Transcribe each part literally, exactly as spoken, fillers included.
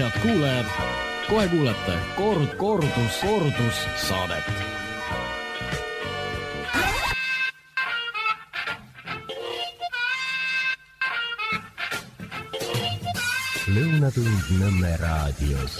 head kuulajad, kohe kuulete kord, kordus, kordus saadet. Lõunatund Nõmme raadios.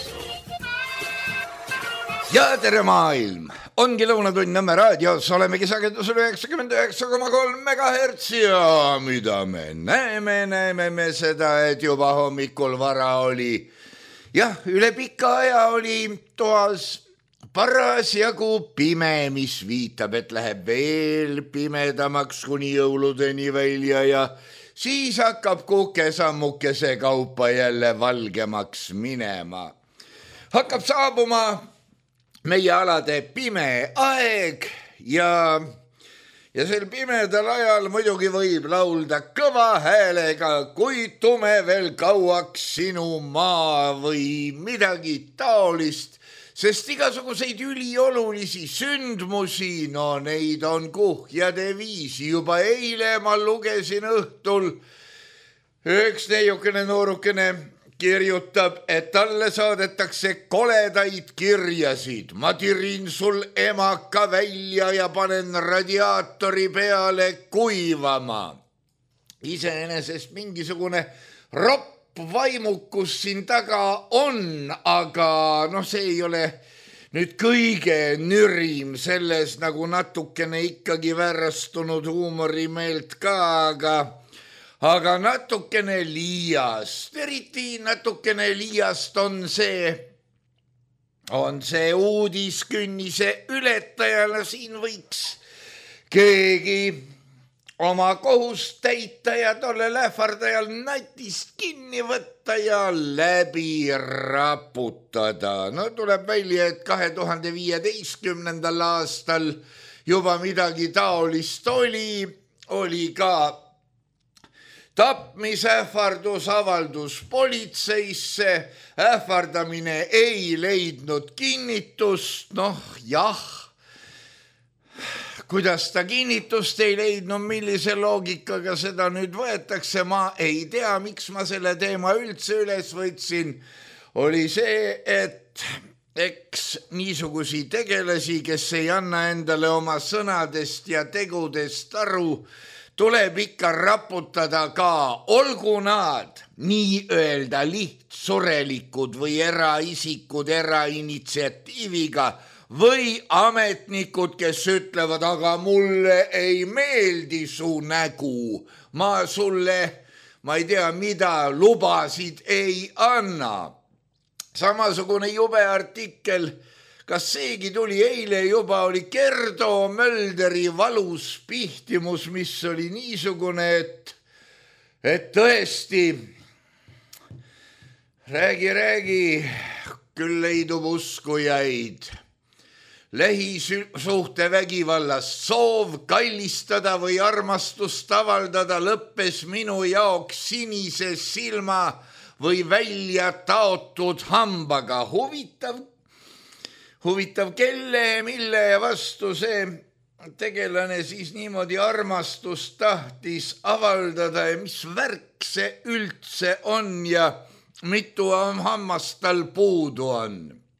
Ja tere maailm! Ongi Lõunatund Nõmme raadios, olemegi sagedusel üheksakümmend üheksa koma kolm megahertsi ja mida me näeme, näeme me seda, et juba hommikul vara oli. Jah, üle pika aja oli toas parasjagu pime, mis viitab, et läheb veel pimedamaks kuni jõuludeni välja ja siis hakkab kukesammukese kaupa jälle valgemaks minema. Hakkab saabuma meie alade pime aeg ja, ja sel pimedal ajal muidugi võib laulda kõva häälega, kui tume veel kauaks sinu maa või midagi taolist, sest igasuguseid üliolulisi sündmusi, no neid on kuhjade viisi. Juba eile ma lugesin õhtul, üks neiukene noorukene kirjutab, et talle saadetakse koledaid kirjasid. Ma tirin sul emaka välja ja panen radiaatori peale kuivama. Iseenesest mingisugune ropp vaimukus siin taga on, aga noh, see ei ole nüüd kõige nürim selles nagu natukene ikkagi väärastunud huumorimeelt ka, aga Aga natukene liiast, eriti natukene liiast on see, on see uudiskünnise ületajana. Siin võiks keegi oma kohust täita ja tolle lähvardajal natist kinni võtta ja läbi raputada. No tuleb välja, et kahe tuhande viieteistkümnendal aastal juba midagi taolist oli, oli ka tapmisähvardus, avaldus politseisse, ähvardamine ei leidnud kinnitust, noh jah, kuidas ta kinnitust ei leidnud, millise loogikaga seda nüüd võetakse, ma ei tea, miks ma selle teema üldse üles võtsin, oli see, et eks niisugusi tegelasi, kes ei anna endale oma sõnadest ja tegudest aru, tuleb ikka raputada ka, olgu nad nii-öelda lihtsurelikud või eraisikud erainitsiatiiviga või ametnikud, kes ütlevad, aga mulle ei meeldi su nägu, ma sulle, ma ei tea mida, lubasid ei anna. Samasugune jube artikkel, kas seegi tuli eile juba, oli Gerdo Mölderi valus pihtimus, mis oli niisugune, et, et tõesti, räägi, räägi, küll leidub uskujaid. Lähisuhte vägivallast soov kallistada või armastust avaldada lõppes minu jaoks sinise silma või välja taotud hambaga. Huvitav Huvitav, kelle, mille vastu see tegelane siis niimoodi armastust tahtis avaldada ja mis värk see üldse on ja mitu hammast tal puudu on.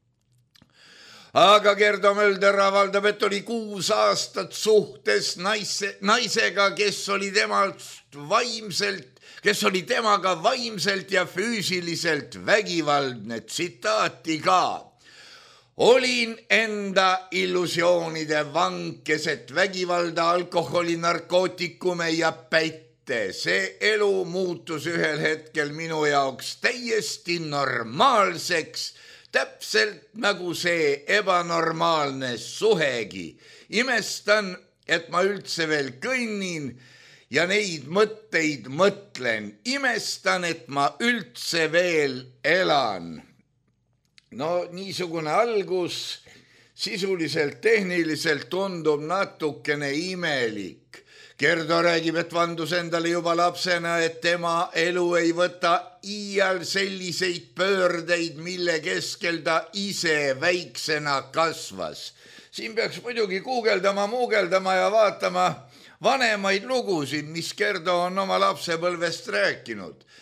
Aga Gerdo Mölder avaldab, et oli kuus aastat suhtes naise, naisega, kes oli temalt vaimselt, kes oli temaga vaimselt ja füüsiliselt vägivaldne, tsitaati ka. Olin enda illusioonide vang keset vägivalda, alkoholi, narkootikume ja pätte. See elu muutus ühel hetkel minu jaoks täiesti normaalseks, täpselt nagu see ebanormaalne suhegi. Imestan, et ma üldse veel kõnnin ja neid mõtteid mõtlen. Imestan, et ma üldse veel elan. No niisugune algus sisuliselt tehniliselt tundub natukene imelik. Gerdo räägib, et vandus endale juba lapsena, et tema elu ei võta iial selliseid pöördeid, mille keskel ta ise väiksena kasvas. Siin peaks muidugi guugeldama, muugeldama ja vaatama vanemaid lugusid, mis Gerdo on oma lapsepõlvest rääkinud.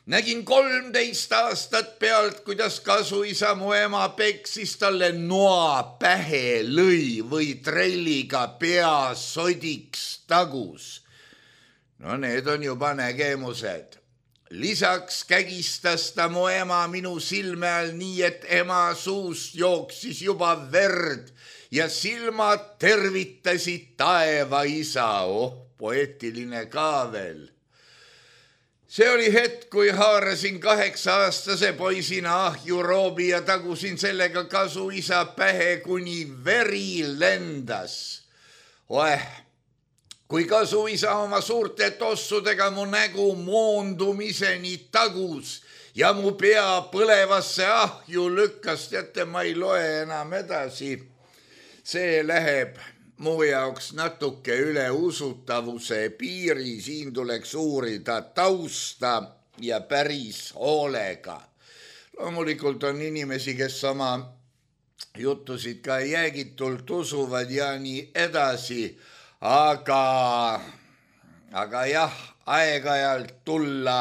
nägin kolmteist aastat pealt, kuidas kasuisa mu ema peksis talle noa pähe lõi või trelliga pea sodiks tagus. No need on juba nägemused. Lisaks kägistas ta mu ema minu silme all nii, et ema suust jooksis juba verd ja silmad tervitasid taeva isa. Oh, poeetiline ka veel. See oli hetk, kui haarasin kaheksa-aastase poisina ahju roobi ja tagusin sellega kasuisa pähe, kuni veri lendas. Oeh, kui kasuisa oma suurte tossudega mu nägu moondumiseni tagus ja mu pea põlevasse ahju lükkas, teate, ma ei loe enam edasi. See läheb mu jaoks natuke üle usutavuse piiri, siin tuleks uurida tausta ja päris hoolega. Loomulikult on inimesi, kes oma jutusid ka jäägitult usuvad ja nii edasi, aga, aga jah, aeg-ajalt tulla.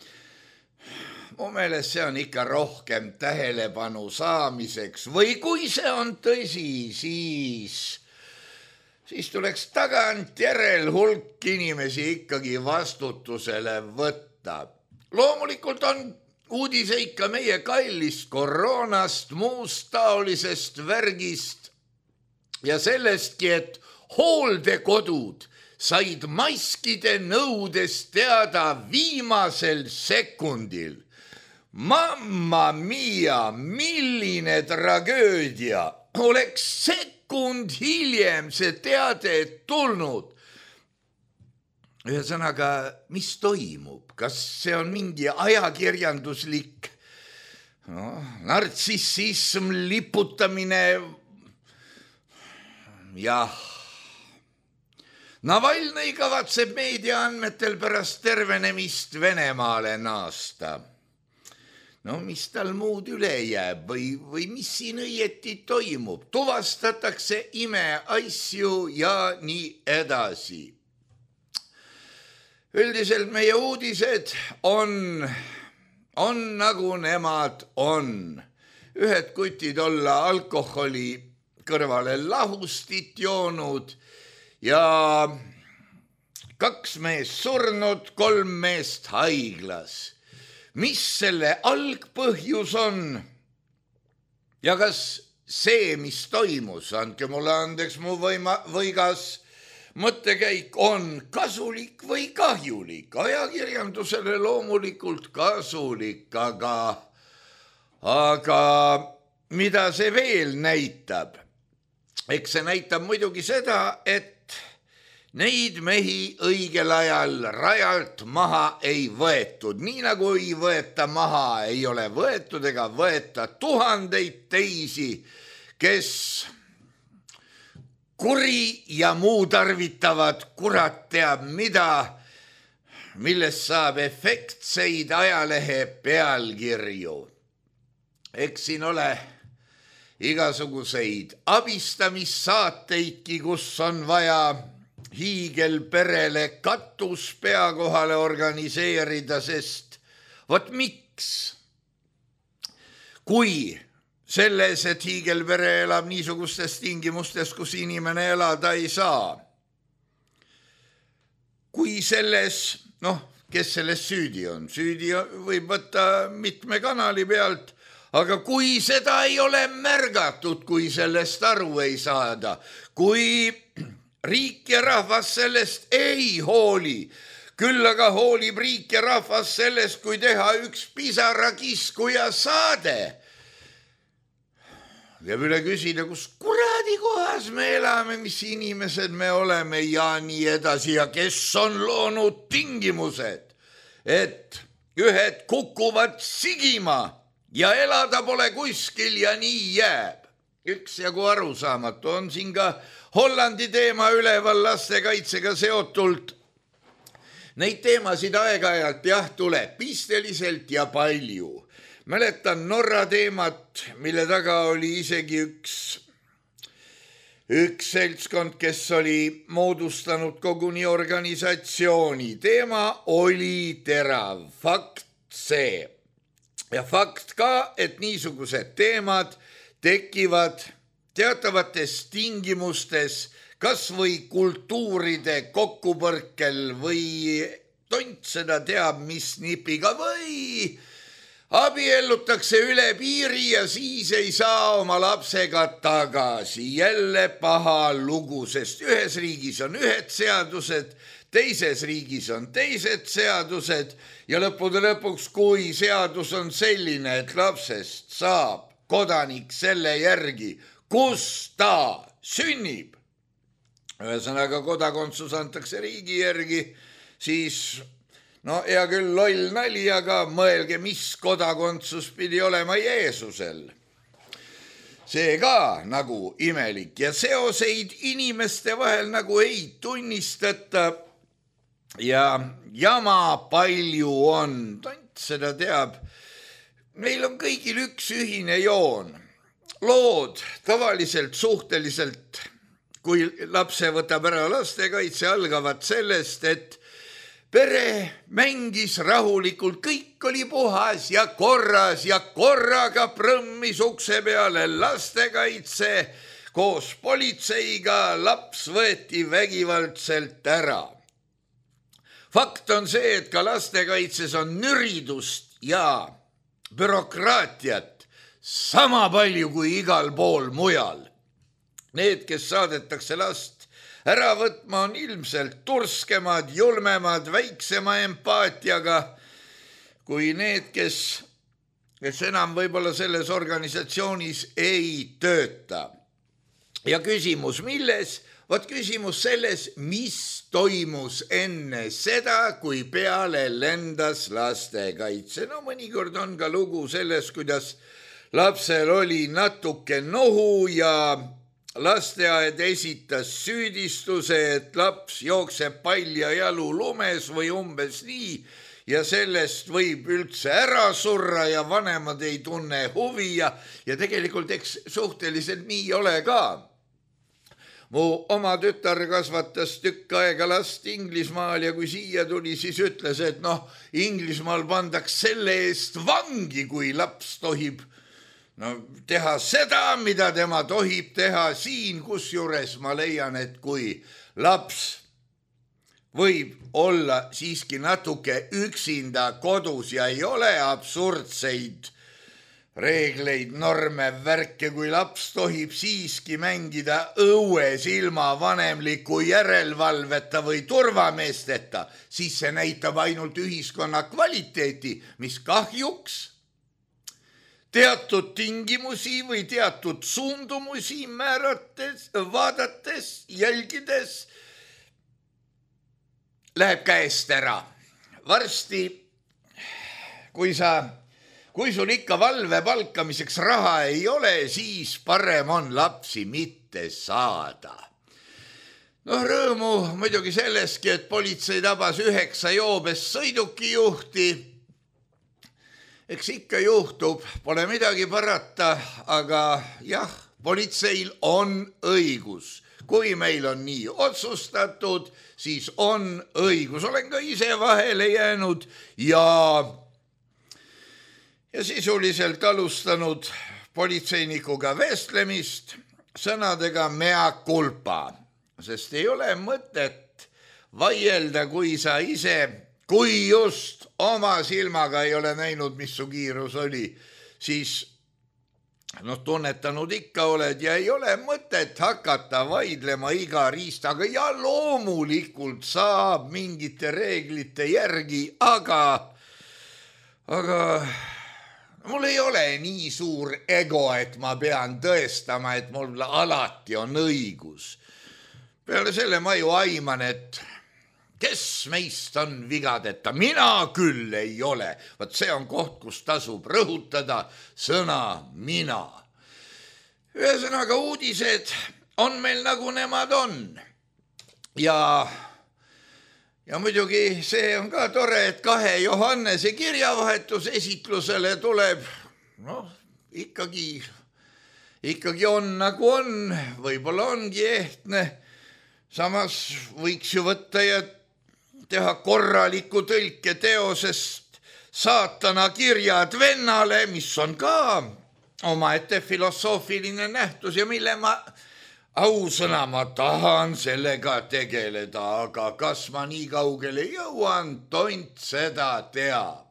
Mu meelest see on ikka rohkem tähelepanu saamiseks või kui see on tõsi, siis... siis tuleks tagant järel hulk inimesi ikkagi vastutusele võtta. Loomulikult on uudise ikka meie kallist koroonast, muust taolisest värgist ja sellestki, et hooldekodud said maskide nõudest teada viimasel sekundil. Mamma mia, milline tragöödia oleks sekund hiljem see teade tulnud. Ühesõnaga, mis toimub? Kas see on mingi ajakirjanduslik no, nartsissism, liputamine? Jah. Navalnõi kavatseb meedia andmetel pärast tervenemist Venemaale naasta. No mis tal muud üle jääb või, või mis siin õieti toimub? Tuvastatakse imeasju ja nii edasi. Üldiselt meie uudised on, on nagu nemad on. Ühed kutid olla alkoholi kõrvale lahustit joonud ja kaks meest surnud, kolm meest haiglas. Mis selle algpõhjus on? Ja kas see, mis toimus, andke mulle andeks mu võima, võigas mõttekäik, on kasulik või kahjulik? Ajakirjandusele loomulikult kasulik, aga, aga mida see veel näitab? Eks see näitab muidugi seda, et neid mehi õigel ajal rajalt maha ei võetud. Nii nagu ei võeta maha, ei ole võetud ega võeta tuhandeid teisi, kes kuri ja muu tarvitavad kurat teab mida, millest saab efektseid ajalehe pealkirju. Eks siin ole igasuguseid abistamissaateidki, kus on vaja hiigelperele katus pea kohale organiseerida, sest vot miks? Kui selles, et hiigelpere elab niisugustes tingimustes, kus inimene elada ei saa. Kui selles, noh, kes selles süüdi on? Süüdi võib võtta mitme kanali pealt, aga kui seda ei ole märgatud, kui sellest aru ei saada, kui riik ja rahvas sellest ei hooli, küll aga hoolib riik ja rahvas sellest, kui teha üks pisarakiskuja saade. Võib üle küsida, kus kuradi kohas me elame, mis inimesed me oleme ja nii edasi ja kes on loonud tingimused, et ühed kukuvad sigima ja elada pole kuskil ja nii jääb. Üksjagu arusaamatu on siin ka Hollandi teema üleval lastekaitsega seotult. Neid teemasid aeg-ajalt jah tuleb pisteliselt ja palju. Mäletan Norra teemat, mille taga oli isegi üks, üks seltskond, kes oli moodustanud koguni organisatsiooni. Teema oli terav, fakt see. Ja fakt ka, et niisugused teemad tekivad teatavates tingimustes, kas või kultuuride kokkupõrkel või tont seda teab, mis nipiga või abiellutakse üle piiri ja siis ei saa oma lapsega tagasi. Jälle paha lugu, sest ühes riigis on ühed seadused, teises riigis on teised seadused ja lõppude lõpuks, kui seadus on selline, et lapsest saab kodanik selle järgi, kus ta sünnib. Ühesõnaga kodakondsus antakse riigi järgi, siis no hea küll loll nali, aga mõelge, mis kodakondsus pidi olema Jeesusel. See ka nagu imelik ja seoseid inimeste vahel nagu ei tunnistata ja jama palju on, tont seda teab. Meil on kõigil üks ühine joon. Lood tavaliselt suhteliselt, kui lapse võtab ära lastekaitse, algavad sellest, et pere mängis rahulikult, kõik oli puhas ja korras ja korraga prõmmis ukse peale lastekaitse koos politseiga, laps võeti vägivaldselt ära. Fakt on see, et ka lastekaitses on nüridust ja bürokraatiat sama palju kui igal pool mujal. Need, kes saadetakse last ära võtma, on ilmselt turskemad, julmemad, väiksema empaatiaga kui need, kes, kes enam võib-olla selles organisatsioonis ei tööta. Ja küsimus milles? Vot küsimus selles, mis toimus enne seda, kui peale lendas lastekaitse. No mõnikord on ka lugu selles, kuidas lapsel oli natuke nohu ja lasteaed esitas süüdistuse, et laps jookseb palja jalu lumes või umbes nii ja sellest võib üldse ära surra ja vanemad ei tunne huvi ja, ja tegelikult eks suhteliselt nii ole ka. Mu oma tütar kasvatas tükk aega last Inglismaal ja kui siia tuli, siis ütles, et noh, Inglismaal pandaks selle eest vangi, kui laps tohib no, teha seda, mida tema tohib teha siin, kusjuures ma leian, et kui laps võib olla siiski natuke üksinda kodus ja ei ole absurdseid reegleid, norme, värke, kui laps tohib siiski mängida õues ilma vanemliku järelevalveta või turvameesteta, siis see näitab ainult ühiskonna kvaliteeti, mis kahjuks teatud tingimusi või teatud suundumusi määrates, vaadates, jälgides läheb käest ära. Varsti, kui sa Kui sul ikka valve palkamiseks raha ei ole, siis parem on lapsi mitte saada. Noh, rõõmu muidugi selleski, et politsei tabas üheksa joobes sõidukijuhti. Eks ikka juhtub, pole midagi parata, aga jah, politseil on õigus. Kui meil on nii otsustatud, siis on õigus. Olen ka ise vahele jäänud ja... ja sisuliselt alustanud politseinikuga vestlemist sõnadega mea culpa, sest ei ole mõtet vaielda, kui sa ise, kui just oma silmaga ei ole näinud, mis su kiirus oli, siis noh, tunnetanud ikka oled ja ei ole mõtet hakata vaidlema iga riistaga ja loomulikult saab mingite reeglite järgi, aga, aga mul ei ole nii suur ego, et ma pean tõestama, et mul alati on õigus. Peale selle ma ju aiman, et kes meist on vigadeta, mina küll ei ole. Vaat see on koht, kus tasub rõhutada sõna mina. Ühesõnaga uudised on meil nagu nemad on. Ja... Ja muidugi see on ka tore, et kahe Johannese kirjavahetus esitlusele tuleb, noh, ikkagi, ikkagi on nagu on, võib-olla ongi ehtne, samas võiks ju võtta ja teha korraliku tõlke teosest saatana kirjad vennale, mis on ka omaette filosoofiline nähtus ja mille ma ausõna ma tahan sellega tegeleda, aga kas ma nii kaugele jõuan, tont seda teab.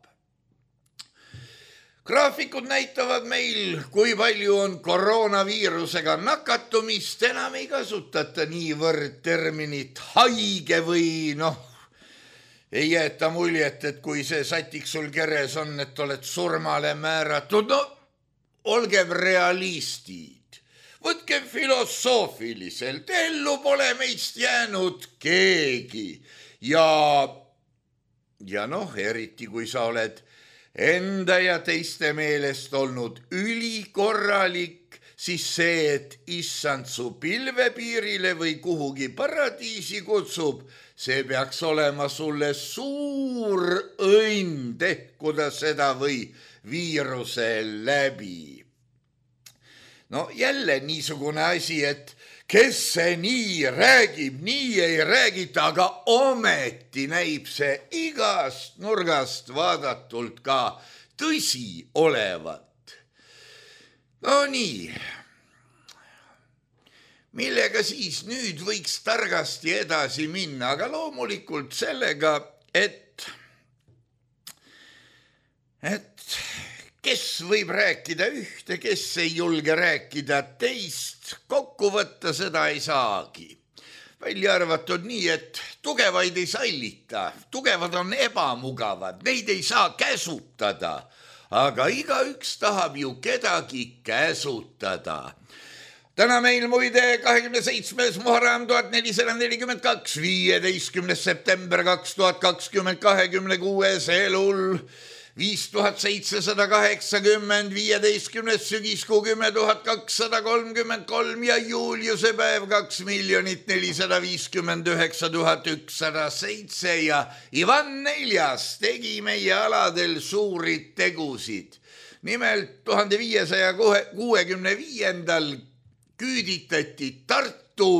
Graafikud näitavad meil, kui palju on koroonaviirusega nakatumist, enam ei kasutata niivõrd terminit haige või noh, ei jäeta muljet, et kui see satik sul keres on, et oled surmale määratud, no olgem realistid, võtkem filosoofiliselt, ellu pole meist jäänud keegi ja, ja noh, eriti kui sa oled enda ja teiste meelest olnud ülikorralik, siis see, et issand su pilvepiirile või kuhugi paradiisi kutsub, see peaks olema sulle suur õnn, tehkuda seda või viiruse läbi. No jälle niisugune asi, et kes see nii räägib, nii ei räägita, aga ometi näib see igast nurgast vaadatult ka tõsi olevat. No nii, millega siis nüüd võiks targasti edasi minna, aga loomulikult sellega, et, et kes võib rääkida ühte, kes ei julge rääkida teist, kokku võtta seda ei saagi. Välja arvatud nii, et tugevaid ei sallita, tugevad on ebamugavad, neid ei saa käsutada, aga igaüks tahab ju kedagi käsutada. Täna meil muide kahekümne seitsmes Muharram tuhat nelisada nelikümmend kaks, viieteistkümnes september kaks tuhat kakskümmend kahekümne kuues elul, viis tuhat seitsesada kaheksakümmend, viieteistkümnes sügiskuu kümme tuhat kakssada kolmkümmend kolm ja juuliuse päev kaks miljonit nelisada viiskümmend üheksa tuhat ükssada seitse ja Ivan neljas tegi meie aladel suuri tegusid. Nimelt tuhande viiesaja kuuekümne viiendal küüditati Tartu,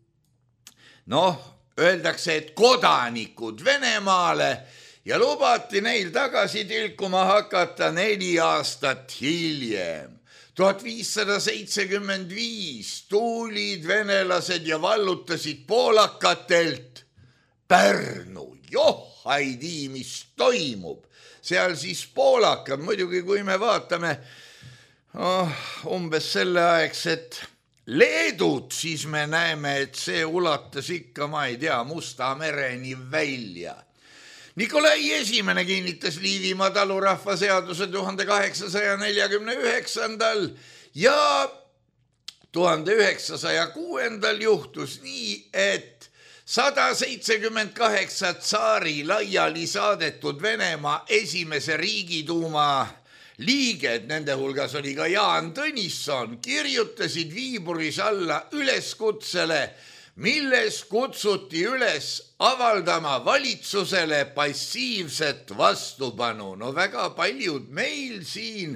noh, öeldakse, et kodanikud Venemaale ja lubati neil tagasi tilkuma hakata neli aastat hiljem. tuhat viissada seitsekümmend viis tulid venelased ja vallutasid poolakatelt Pärnu. Joh, ei tii, mis toimub. Seal siis poolakad, muidugi kui me vaatame oh, umbes selleaegset Leedut, siis me näeme, et see ulatas ikka, ma ei tea, Musta mereni välja. Nikolai esimene kinnitas Liivimaa talurahva seaduse tuhande kaheksasaja neljakümne üheksandal ja tuhande üheksasaja kuuendal juhtus nii, et sada seitsekümmend kaheksa tsaari laiali saadetud Venemaa esimese riigiduuma liiged, nende hulgas oli ka Jaan Tõnisson, kirjutasid Viiburis alla üleskutsele, milles kutsuti üles avaldama valitsusele passiivset vastupanu. No väga paljud meil siin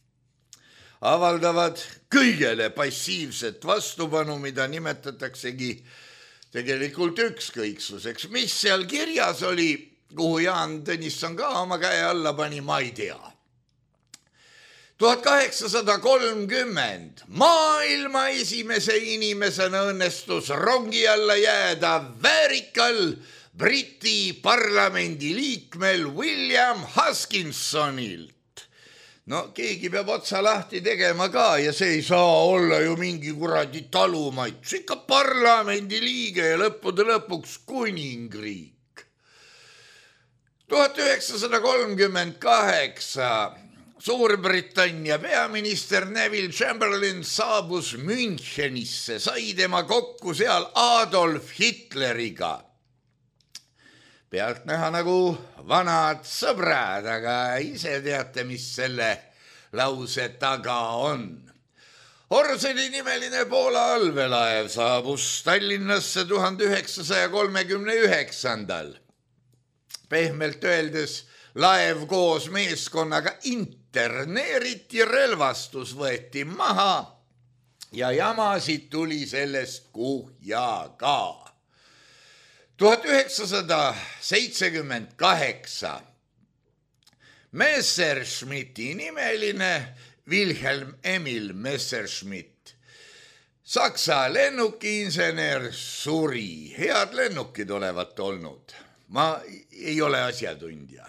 avaldavad kõigele passiivset vastupanu, mida nimetataksegi tegelikult ükskõiksuseks. Mis seal kirjas oli, kuhu Jaan Tõnisson ka oma käe alla pani, ma ei tea. tuhat kaheksasada kolmkümmend maailma esimese inimesena õnnestus rongi alla jääda väärikal Briti parlamendi liikmel William Huskinsonilt. No keegi peab otsa lahti tegema ka ja see ei saa olla ju mingi kuradi talumaid. See ikka parlamendi liige ja lõppude lõpuks kuningriik. tuhat üheksasada kolmkümmend kaheksa Suurbritannia peaminister Neville Chamberlain saabus Münchenisse, sai tema kokku seal Adolf Hitleriga. Pealt näha nagu vanad sõbrad, aga ise teate, mis selle lause taga on. Orseli nimeline Poola allveelaev saabus Tallinnasse tuhande üheksasaja kolmekümne üheksandal. Pehmelt öeldes laev koos meeskonnaga interneeriti, relvastus võeti maha ja jamasid tuli sellest kuhjaga. tuhat üheksasada seitsekümmend kaheksa Messerschmitti nimeline Wilhelm Emil Messerschmitt, Saksa lennukiinsener, suri. Head lennukid olevat olnud. Ma ei ole asjatundja.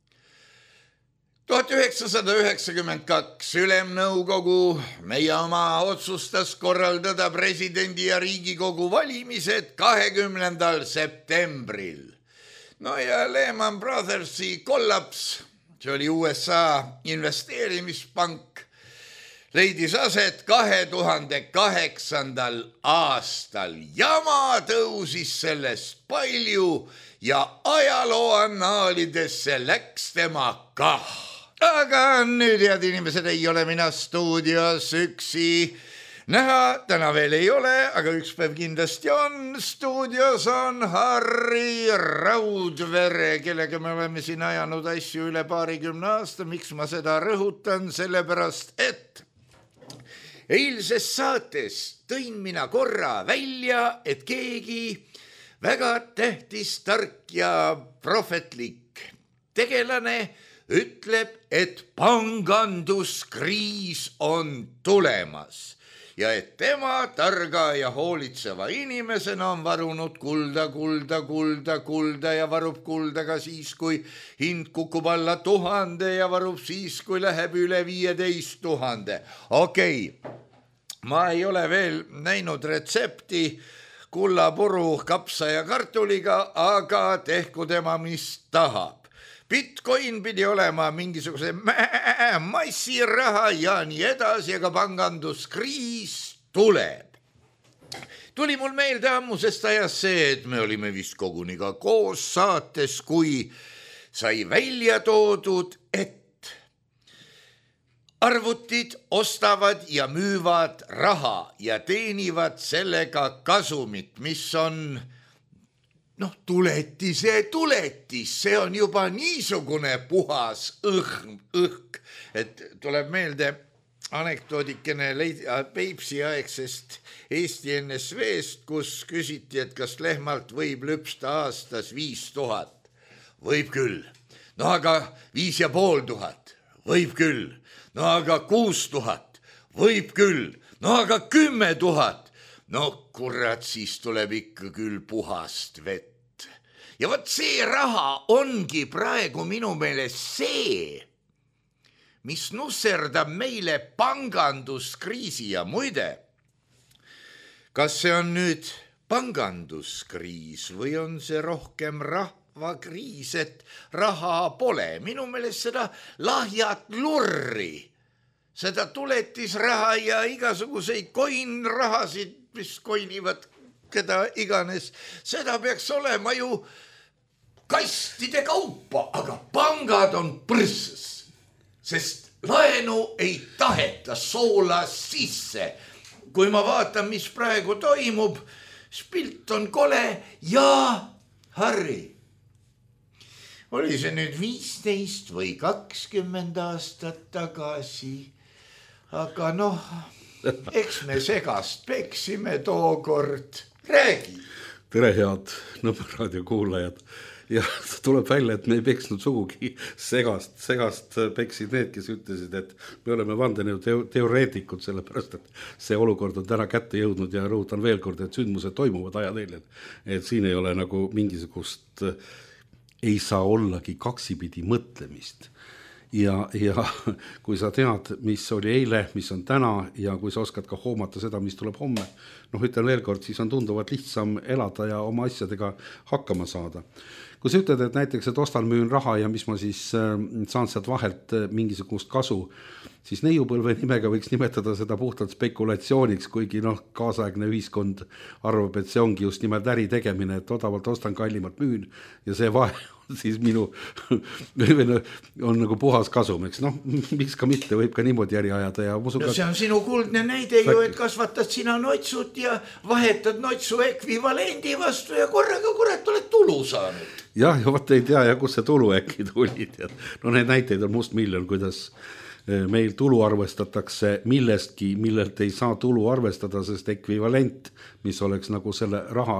tuhat üheksasada üheksakümmend kaks Ülemnõukogu, meie oma, otsustas korraldada presidendi ja Riigikogu valimised kahekümnendal septembril. No ja Lehman Brothersi kollaps, see oli U S A investeerimispank, leidis aset kahe tuhande kaheksandal aastal. Jama tõusis sellest palju ja ajaloo annaalidesse läks tema kah. Aga nüüd, head inimesed, ei ole mina stuudios üksi. Näha täna veel ei ole, aga üks päev kindlasti on. Stuudios on Harri Raudvere, kellega me oleme siin ajanud asju üle paarikümne aasta. Miks ma seda rõhutan? Sellepärast, et eilses saates tõin mina korra välja, et keegi väga tähtis, tark ja prohvetlik tegelane ütleb, et panganduskriis on tulemas ja et tema targa ja hoolitseva inimesena on varunud kulda, kulda, kulda, kulda ja varub kulda ka siis, kui hind kukub alla tuhande ja varub siis, kui läheb üle viieteist tuhande. Okei, ma ei ole veel näinud retsepti kullapuru, kapsa ja kartuliga, aga tehku tema mis tahab. Bitcoin pidi olema mingisuguse massiraha ja nii edasi, aga panganduskriis tuleb. Tuli mul meelde ammusest ajas see, et me olime vist koguni ka koos saates, kui sai välja toodud, et arvutid ostavad ja müüvad raha ja teenivad sellega kasumit, mis on noh, tuletise tuletis, see on juba niisugune puhas õhk, õhk, et tuleb meelde anekdoodikene Peipsi aegsest Eesti N S V-st, kus küsiti, et kas lehmalt võib lüpsta aastas viis tuhat. Võib küll. No aga viis ja pool tuhat. Võib küll. No aga kuus tuhat. Võib küll. No aga kümme tuhat. No kurat, siis tuleb ikka küll puhast vett. Ja võt see raha ongi praegu minu meelest see, mis nusserdab meile panganduskriisi ja muide. Kas see on nüüd panganduskriis või on see rohkem rahvakriis, et raha pole? Minu meelest seda lahjat lurri, seda tuletisraha ja igasuguseid koinrahasid, mis koinivad keda iganes, seda peaks olema ju kastide kaupa, aga pangad on põrses, sest laenu ei taheta soola sisse. Kui ma vaatan, mis praegu toimub, pilt on kole ja Harri. Oli see nüüd viisteist või kakskümmend aastat tagasi, aga noh, eks me segast peksime tookord. Räägi. Tere, head Nõmmeraadio kuulajad. Ja tuleb välja, et me ei peksnud sugugi segast, segast peksid need, kes ütlesid, et me oleme vandenõu teoreetikud, sellepärast, et see olukord on täna kätte jõudnud ja rõhutan veel kord, et sündmused toimuvad ajateljad. Et siin ei ole nagu mingisugust, ei saa ollagi kaksipidi mõtlemist. Ja, ja kui sa tead, mis oli eile, mis on täna ja kui sa oskad ka hoomata seda, mis tuleb homme, noh, ütlen veel kord, siis on tunduvalt lihtsam elada ja oma asjadega hakkama saada. Kui sa ütled, et näiteks, et ostan müün raha ja mis ma siis saan sealt vahelt mingisugust kasu, siis neiupõlve nimega võiks nimetada seda puhtalt spekulatsiooniks, kuigi noh, kaasaegne ühiskond arvab, et see ongi just nimelt äri tegemine, et odavalt ostan kallimalt müün ja see vahe siis minu on nagu puhas kasum, eks noh, miks ka mitte, võib ka niimoodi äri ajada ja musu no see on sinu kuldne näide ju, et kasvatad sina notsut ja vahetad notsu ekvivalendi vastu ja korraga kurat oled tulu saanud. Jah, ja võt ei tea ja kus see tulu äkki tuli. No need näiteid on must miljon, kuidas meil tulu arvestatakse millestki, millelt ei saa tulu arvestada, sest ekvivalent, mis oleks nagu selle raha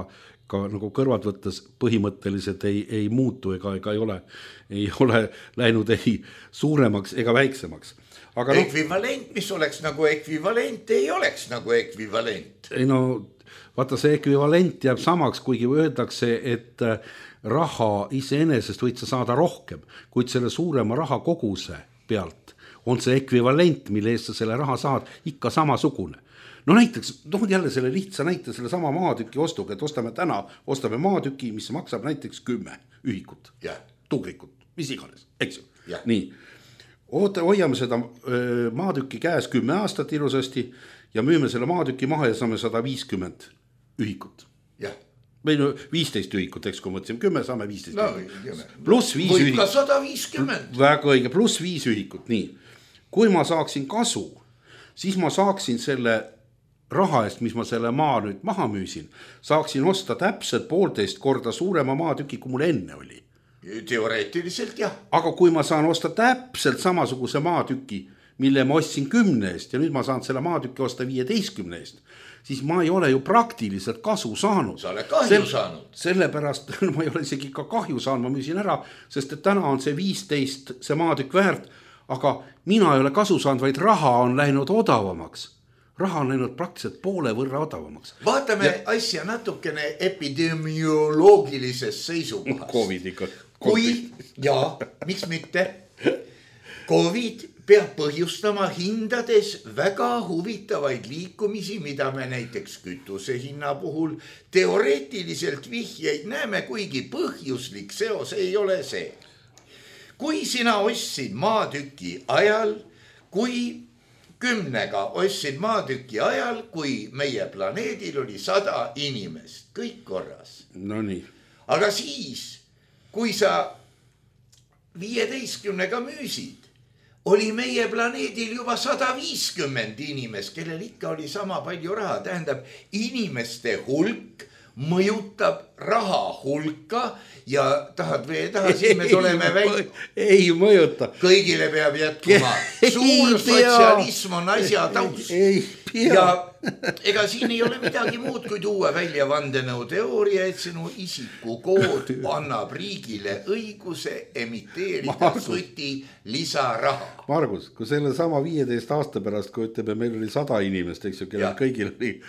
ka nagu kõrvad võttes põhimõtteliselt ei, ei muutu ega, ega ei, ole, ei ole läinud ei suuremaks ega väiksemaks. Aga no, ekvivalent, mis oleks nagu ekvivalent, ei oleks nagu ekvivalent. Ei no, vaata see ekvivalent jääb samaks, kuigi öeldakse, et raha iseenesest võid sa saada rohkem, kuid selle suurema raha koguse pealt on see ekvivalent, mille eest sa selle raha saad, ikka samasugune. No näiteks, toon jälle selle lihtsa näite, selle sama maatüki ostuga, et ostame täna, ostame maatüki, mis maksab näiteks kümme ühikut, yeah. tugrikut, mis iganes, eks ju. Yeah. Nii, Oota, hoiame seda maatüki käes kümme aastat ilusasti ja müüme selle maatüki maha ja saame sada viiskümmend ühikut. Yeah. Või no viisteist ühikut, eks kui mõtlesime kümme, saame viisteist no, ühikut. Plus viis või ühikut. Ka sada viiskümmend. Väga õige, plus viis ühikut, nii. Kui ma saaksin kasu, siis ma saaksin selle raha eest, mis ma selle maa nüüd maha müüsin, saaksin osta täpselt poolteist korda suurema maatüki, kui mul enne oli. Teoreetiliselt jah. Aga kui ma saan osta täpselt samasuguse maatüki, mille ma ostsin kümne eest ja nüüd ma saan selle maatüki osta viieteistkümne eest, siis ma ei ole ju praktiliselt kasu saanud. Sa oled kahju Sel saanud. Sellepärast ma ei ole isegi ka kahju saanud, ma müüsin ära, sest et täna on see viisteist see maatükk väärt, aga mina ei ole kasu saanud, vaid raha on läinud odavamaks. Raha on läinud praktiliselt poole võrra odavamaks. Vaatame ja asja natukene epidemioloogilises seisukohas. Covid ikka. Kui, ja, miks mitte, Covid peab põhjustama hindades väga huvitavaid liikumisi, mida me näiteks kütuse hinna puhul teoreetiliselt vihjeid näeme, kuigi põhjuslik seos ei ole see. Kui sina ostsid maatüki ajal, kui kümnega ostsid maatüki ajal, kui meie planeedil oli sada inimest, kõik korras. No nii. Aga siis, kui sa viieteistkümnega müüsid, oli meie planeedil juba sada viiskümmend inimest, kellel ikka oli sama palju raha. Tähendab, inimeste hulk mõjutab raha hulka ja tahad või ei taha, siis me tuleme välja. Ei mõjuta. Kõigile peab jätkuma. Suur sotsialism on asja taust. Ei pea. Ja ega siin ei ole midagi muud, kui tuua välja vandenõu teooria, et sinu isikukood annab riigile õiguse emiteerida suti lisaraha. Margus, kui selle sama viieteist aasta pärast, kui ütleme, meil oli sada inimest, eks ju, kellel kõigil oli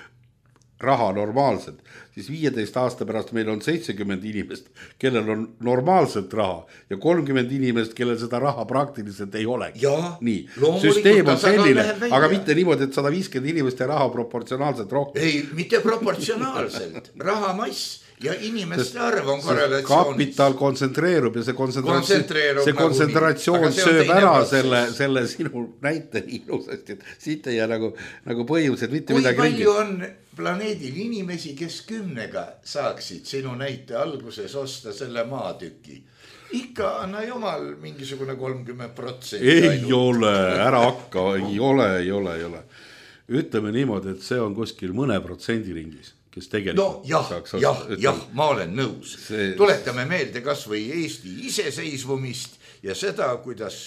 raha normaalselt, siis viieteist aasta pärast meil on seitsekümmend inimest, kellel on normaalselt raha ja kolmkümmend inimest, kellel seda raha praktiliselt ei ole. Nii, süsteem on selline, aga mitte niimoodi, et sada viiskümmend inimest ja raha proportsionaalselt rohkem. Ei, mitte proportsionaalselt. Raha mass ja inimeste arv on korrelatsioonis. Kapital kontsentreerub ja see kontsentratsioon, see kontsentratsioon nagu sööb ära selle, selle sinu näite ilusasti, et siit ei jää nagu, nagu põhimõtteliselt mitte kui midagi ringi. Kui palju on planeedil inimesi, kes kümnega saaksid sinu näite alguses osta selle maatüki? Ikka anna jumal mingisugune kolmkümmend protsenti. Ei ainult. ole, ära hakka, ei ole, ei ole, ei ole. Ütleme niimoodi, et see on kuskil mõne protsendi ringis. Kes no jah, jah, jah, ma olen nõus. See... Tuletame meelde kas või Eesti iseseisvumist ja seda, kuidas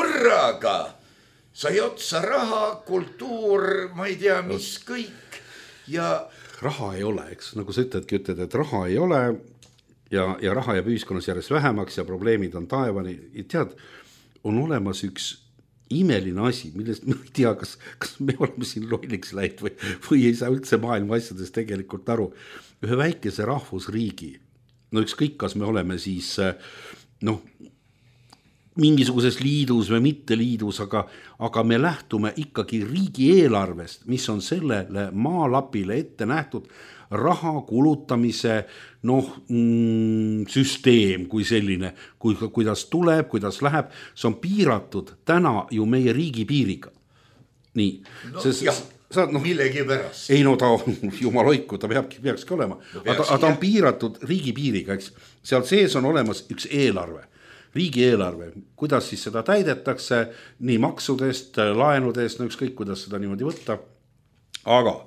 korraga sai otsa raha, kultuur, ma ei tea, mis kõik ja... Raha ei ole, eks, nagu sa ütledki, ütled, et raha ei ole ja, ja raha jääb ühiskonnas järjest vähemaks ja probleemid on taevani. Ja tead, on olemas üks imeline asi, millest ma ei tea, kas, kas me oleme siin lolliks läinud või, või ei saa üldse maailma asjadest tegelikult aru. Ühe väikese rahvusriigi, no ükskõik, kas me oleme siis noh, mingisuguses liidus või mitte liidus, aga, aga me lähtume ikkagi riigi eelarvest, mis on sellele maalapile ette nähtud raha kulutamise noh, mm, süsteem kui selline, kui, kuidas tuleb, kuidas läheb, see on piiratud täna ju meie riigi piiriga. Nii. No, see, jah, saad, no, millegi pärast. Ei no ta on jumal hoiku, ta peabki, peakski olema. No, peaks, aga ta on piiratud riigi piiriga, eks. Seal sees on olemas üks eelarve. Riigi eelarve, kuidas siis seda täidetakse, nii maksudest, laenudest, no ükskõik, kuidas seda niimoodi võtta. Aga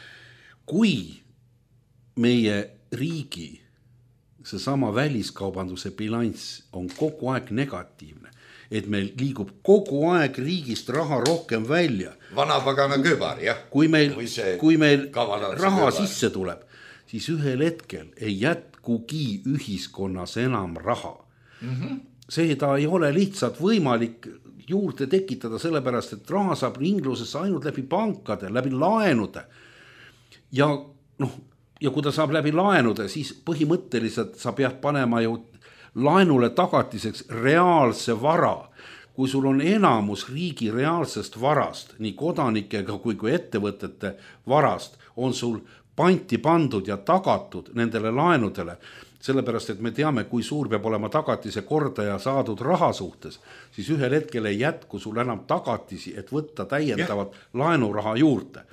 kui meie riigi seesama väliskaubanduse bilanss on kogu aeg negatiivne, et meil liigub kogu aeg riigist raha rohkem välja. Vanapagana kübar, jah. Kui meil, kui meil raha kübar sisse tuleb, siis ühel hetkel ei jätkugi ühiskonnas enam raha. Mm-hmm. See ta ei ole lihtsalt võimalik juurde tekitada, sellepärast, et raha saab ringlusesse ainult läbi pankade, läbi laenude. Ja, noh, ja kui ta saab läbi laenude, siis põhimõtteliselt sa pead panema ju laenule tagatiseks reaalse vara. Kui sul on enamus riigi reaalsest varast, nii kodanikega kui kui ettevõtete varast, on sul panti pandud ja tagatud nendele laenudele, sellepärast, et me teame, kui suur peab olema tagatise kordaja saadud raha suhtes, siis ühel hetkel ei jätku sul enam tagatisi, et võtta täiendavat ja. laenuraha juurde.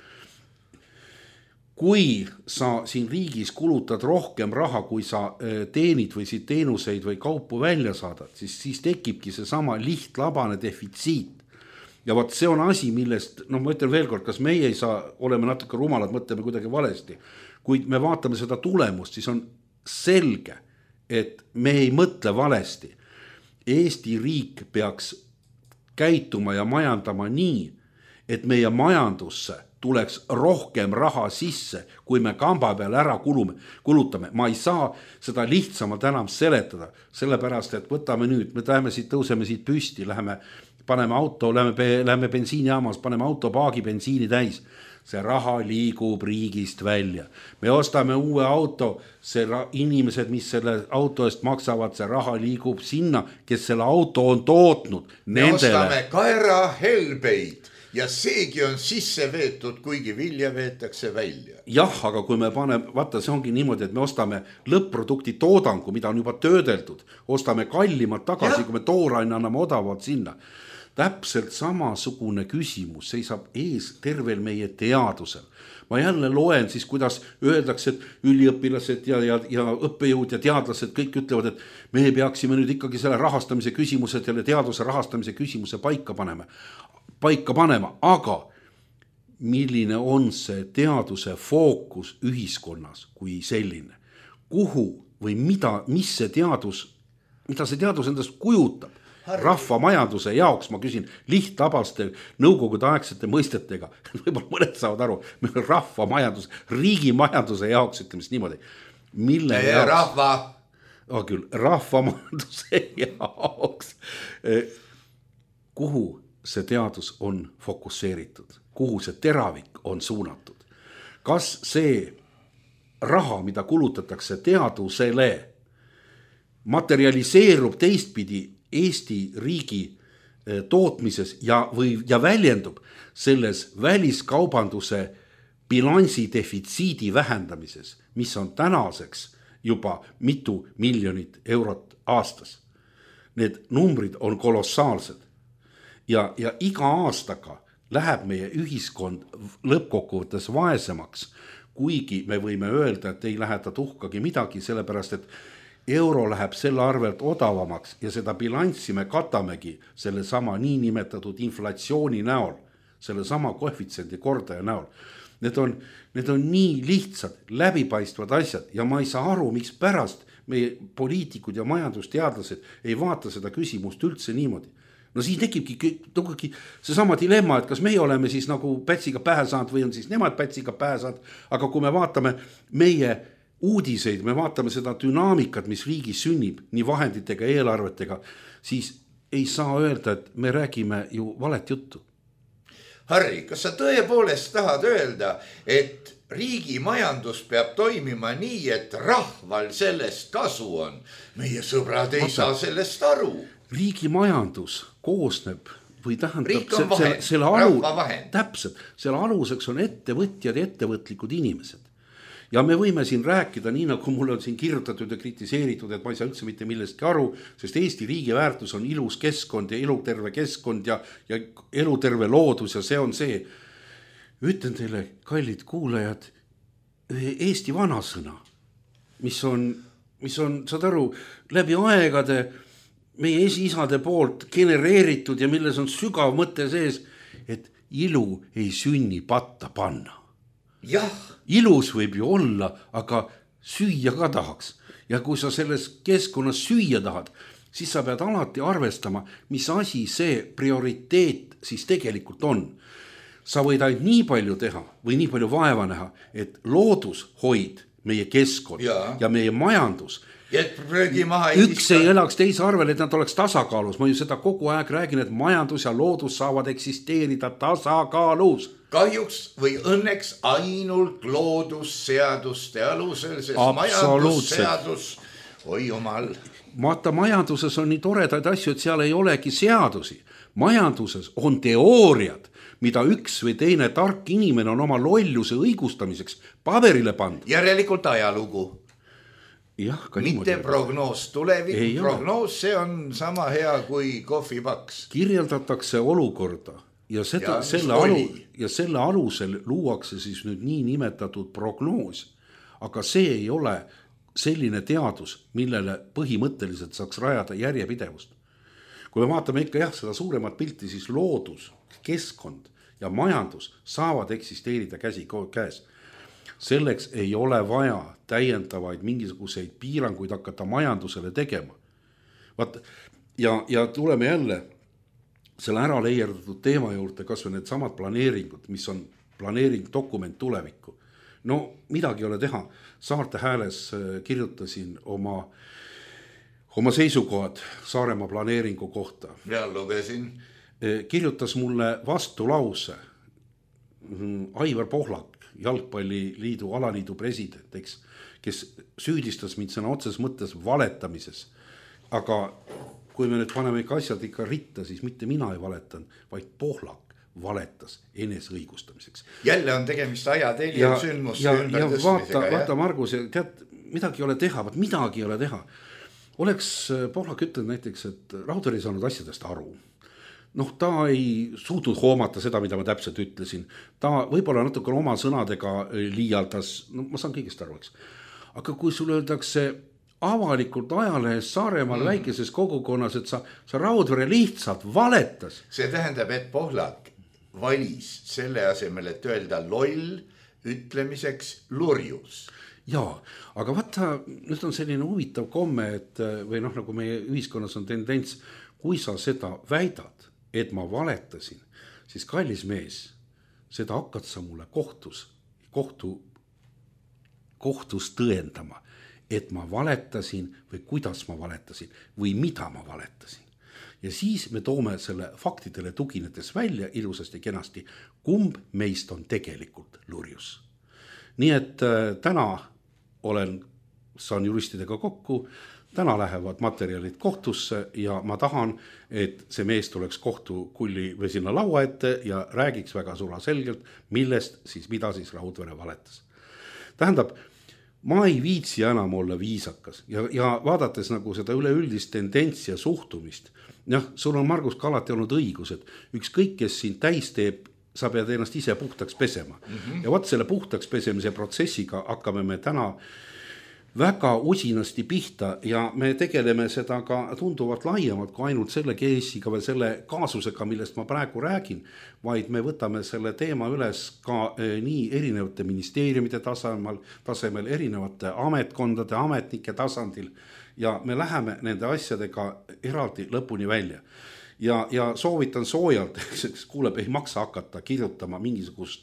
Kui sa siin riigis kulutad rohkem raha, kui sa teenid või siit teenuseid või kaupu välja saadad, siis, siis tekibki see sama lihtlabane defitsiit. Ja vaat see on asi, millest, noh ma ütlen veel kord, kas meie ei saa, oleme natuke rumalad, mõtleme kuidagi valesti. Kui me vaatame seda tulemust, siis on selge, et me ei mõtle valesti. Eesti riik peaks käituma ja majandama nii, et meie majandusse tuleks rohkem raha sisse, kui me kamba peal ära kulume, kulutame. Ma ei saa seda lihtsamalt enam seletada, sellepärast, et võtame nüüd, me läheme siit, tõuseme siit püsti, läheme, paneme auto, läheme, läheme bensiinijaamas, paneme auto paagi bensiini täis. See raha liigub riigist välja. Me ostame uue auto, see ra- inimesed, mis selle auto eest maksavad, see raha liigub sinna, kes selle auto on tootnud. Me nendele. Ostame kaera helbeid. Ja seegi on sisse veetud, kuigi vilja veetakse välja. Jah, aga kui me paneme, vaata see ongi niimoodi, et me ostame lõpp-produkti toodangu, mida on juba töödeldud, ostame kallimad tagasi, ja. Kui me tooraine anname odavalt sinna. Täpselt samasugune küsimus seisab ees tervel meie teadusel. Ma jälle loen siis, kuidas öeldakse, et üliõpilased ja, ja, ja õppejõud ja teadlased kõik ütlevad, et me peaksime nüüd ikkagi selle rahastamise küsimused ja teaduse rahastamise küsimuse paika panema. paika panema, aga milline on see teaduse fookus ühiskonnas kui selline? Kuhu või mida, mis see teadus, mida see teadus endast kujutab? Rahva majanduse jaoks, ma küsin lihtabaste nõukogude aegsete mõistetega, võib-olla mõned saavad aru, meil rahva majandus, riigi majanduse jaoks, ütleme niimoodi, mille ja jaoks, rahva. Oh, küll, rahva majanduse jaoks, kuhu see teadus on fokusseeritud, kuhu see teravik on suunatud. Kas see raha, mida kulutatakse teadusele, materialiseerub teistpidi Eesti riigi tootmises ja, või, ja väljendub selles väliskaubanduse bilansi defitsiidi vähendamises, mis on tänaseks juba mitu miljonit eurot aastas. Need numbrid on kolossaalsed ja, ja iga aastaga läheb meie ühiskond lõppkokkuvõttes vaesemaks, kuigi me võime öelda, et ei lähe ta tuhkagi midagi, sellepärast et euro läheb selle arvelt odavamaks ja seda bilanssi me katamegi selle sama niinimetatud inflatsiooni näol, selle sama koefitsiendi kordaja näol. Need on, need on nii lihtsad, läbipaistvad asjad ja ma ei saa aru, miks pärast meie poliitikud ja majandusteadlased ei vaata seda küsimust üldse niimoodi. No siin tekibki see sama dilemma, et kas meie oleme siis nagu pätsiga pähe saanud või on siis nemad pätsiga pähe saanud, aga kui me vaatame meie uudiseid, me vaatame seda dünaamikat, mis riigis sünnib, nii vahenditega, eelarvetega, siis ei saa öelda, et me räägime ju valet juttu. Harri, kas sa tõepoolest tahad öelda, et riigi majandus peab toimima nii, et rahval sellest kasu on? Meie sõbrad ei Vaata, saa sellest aru. Riigi majandus koosneb või tähendab, se, vahend, selle, alu, täpselt, selle aluseks on ettevõtjad ja ettevõtlikud inimesed. Ja me võime siin rääkida, nii nagu mulle on siin kirjutatud ja kritiseeritud, et ma ei saa üldse mitte millestki aru, sest Eesti riigi väärtus on ilus keskkond ja eluterve keskkond ja, ja eluterve loodus ja see on see. Ütlen teile, kallid kuulajad, Eesti vanasõna, mis on, mis on, saad aru, läbi aegade meie esiisade poolt genereeritud ja milles on sügav mõte sees, et ilu ei sünni patta panna. Jah. Ilus võib ju olla, aga süüa ka tahaks. Ja kui sa selles keskkonnas süüa tahad, siis sa pead alati arvestama, mis asi see prioriteet siis tegelikult on. Sa võid ainult nii palju teha või nii palju vaeva näha, et loodushoid meie keskkond ja, ja meie majandus. Maha üks ei elaks teise arvel, et nad oleks tasakaalus. Ma ju seda kogu aeg räägin, et majandus ja loodus saavad eksisteerida tasakaalus. Kahjuks või õnneks ainult loodusseaduste alusel, sest majandusseadus, oi jumal. Vaata, majanduses on nii toredaid asju, et seal ei olegi seadusi. Majanduses on teooriad, mida üks või teine tark inimene on oma lolluse õigustamiseks paberile pannud. Järelikult ajalugu. Jah, ka mitte niimoodi. Prognoos tulevik, prognoos, see on sama hea kui kohvipaks. Kirjeldatakse olukorda ja, seda, ja, selle, alu, ja selle alusel luuakse siis nüüd nii nimetatud prognoos, aga see ei ole selline teadus, millele põhimõtteliselt saaks rajada järjepidevust. Kui me vaatame ikka jah, seda suuremat pilti, siis loodus, keskkond ja majandus saavad eksisteerida käsi käes. Selleks ei ole vaja täiendavaid mingisuguseid piiranguid hakata majandusele tegema. Vaat, ja, ja tuleme jälle selle ära leierdatud teema juurde, kas või need samad planeeringud, mis on planeering dokument tulevikku. No midagi ei ole teha. Saarte Hääles kirjutasin oma, oma seisukohad Saaremaa planeeringu kohta. Ja lugesin. Kirjutas mulle vastulause Aivar Pohlak, jalgpalliliidu alaliidu president, eks, kes süüdistas mind sõna otses mõttes valetamises. Aga kui me nüüd paneme ikka asjad ikka ritta, siis mitte mina ei valetan, vaid Pohlak valetas enesõigustamiseks. Jälle on tegemist ajateljel sündmuste ja, ümber ja vaata, vaata Margus, tead, midagi ei ole teha, vaat midagi ei ole teha. Oleks Pohlak ütelnud näiteks, et Raudvere ei saanud asjadest aru. Noh, ta ei suutnud hoomata seda, mida ma täpselt ütlesin. Ta võib-olla natuke oma sõnadega liialdas, no ma saan kõigest aru, eks. Aga kui sul öeldakse avalikult ajalehes Saaremaal mm. väikeses kogukonnas, et sa, sa Raudvere lihtsalt valetas. See tähendab, et Pohlak valis selle asemel, et öelda loll ütlemiseks lurjus. Jaa, aga vaata, nüüd on selline huvitav komme, et või noh, nagu meie ühiskonnas on tendents, kui sa seda väidad, et ma valetasin, siis kallis mees, seda hakkad sa mulle kohtus, kohtu, kohtus tõendama, et ma valetasin või kuidas ma valetasin või mida ma valetasin. Ja siis me toome selle faktidele tuginedes välja ilusasti kenasti, kumb meist on tegelikult lurjus. Nii et äh, täna olen, saan juristidega kokku, täna lähevad materjalid kohtusse ja ma tahan, et see mees tuleks kohtu kulli või sinna laua ette ja räägiks väga sula selgelt, millest siis, mida siis Raudvere valetas. Tähendab, ma ei viitsi enam olla viisakas ja, ja vaadates nagu seda üleüldist tendentsi ja suhtumist, jah, sul on Margus ka alati olnud õigus, et ükskõik, kes siin täis teeb, sa pead ennast ise puhtaks pesema. Mm-hmm. Ja vaat selle puhtaks pesemise protsessiga hakkame me täna väga usinasti pihta ja me tegeleme seda ka tunduvalt laiemalt kui ainult selle case'iga või selle kaasusega, millest ma praegu räägin, vaid me võtame selle teema üles ka nii erinevate ministeeriumide tasemel, tasemel erinevate ametkondade, ametnike tasandil ja me läheme nende asjadega eraldi lõpuni välja. Ja, ja soovitan soojalt, kuuleb, ei maksa hakata kirjutama mingisugust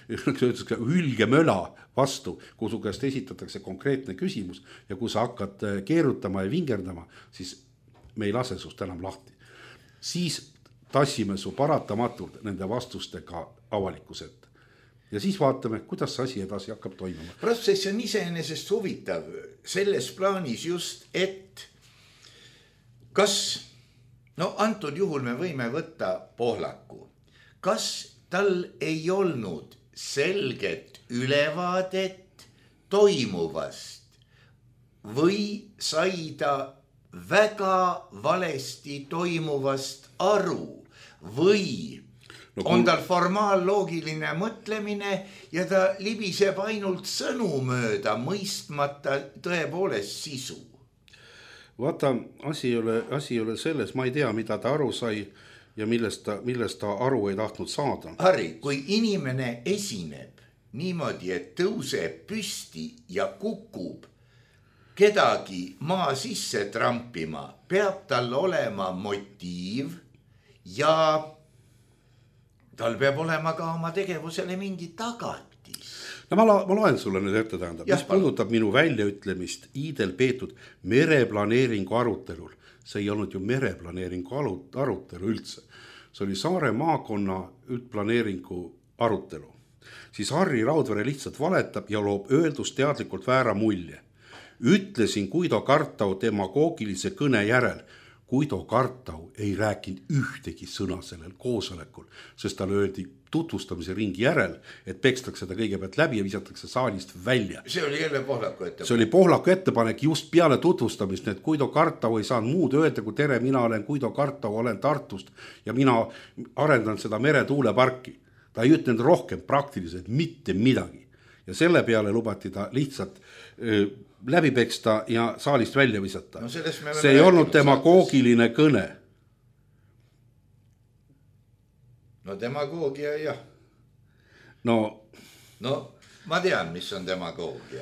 ülgemöla vastu, kui su käest esitatakse konkreetne küsimus ja kui sa hakkad keerutama ja vingerdama, siis me ei lase sust enam lahti. Siis tassime su paratamatult nende vastustega avalikkuselt. Ja siis vaatame, kuidas see asi edasi hakkab toimuma. Protsess on iseenesest huvitav selles plaanis just, et kas... No antud juhul me võime võtta Pohlaku. Kas tal ei olnud selget ülevaadet toimuvast või sai ta väga valesti toimuvast aru või no, kui... on tal formaaloogiline mõtlemine ja ta libiseb ainult sõnu mööda, mõistmata tõepoolest sisu? Vaata, asi ei ole, asi ei ole selles, ma ei tea, mida ta aru sai ja millest ta, millest ta aru ei tahtnud saada. Harri, kui inimene esineb niimoodi, et tõuseb püsti ja kukub kedagi maa sisse trampima, peab tal olema motiiv ja tal peab olema ka oma tegevusele mingi tagatis. no ma, la, ma loen sulle nüüd ette tähendab, mis puudutab minu väljaütlemist Iidel peetud mereplaneeringu arutelul. See ei olnud ju mereplaneeringu arutelu üldse. See oli Saare maakonna üldplaneeringu arutelu. Siis Harri Raudvere lihtsalt valetab ja loob öeldust teadlikult väära mulje. Ütlesin Guido Kartau demagoogilise kõne järel. Guido Kartau ei rääkinud ühtegi sõna sellel koosolekul, sest tal öeldi tutvustamise ringi järel, et pekstakse ta kõigepealt läbi ja visatakse saalist välja. See oli jälle Pohlaku ettepanek. See oli Pohlaku ettepanek just peale tutvustamist, et Guido Kartau ei saanud muud öelda, kui tere, mina olen Guido Kartau, olen Tartust ja mina arendan seda meretuuleparki. Ta ei ütlenud rohkem praktiliselt mitte midagi. Ja selle peale lubati ta lihtsalt öö, läbi peksta ja saalist välja visata. No see ei olnud demagoogiline kõne. No demagoogia jah. No, no ma tean, mis on demagoogia.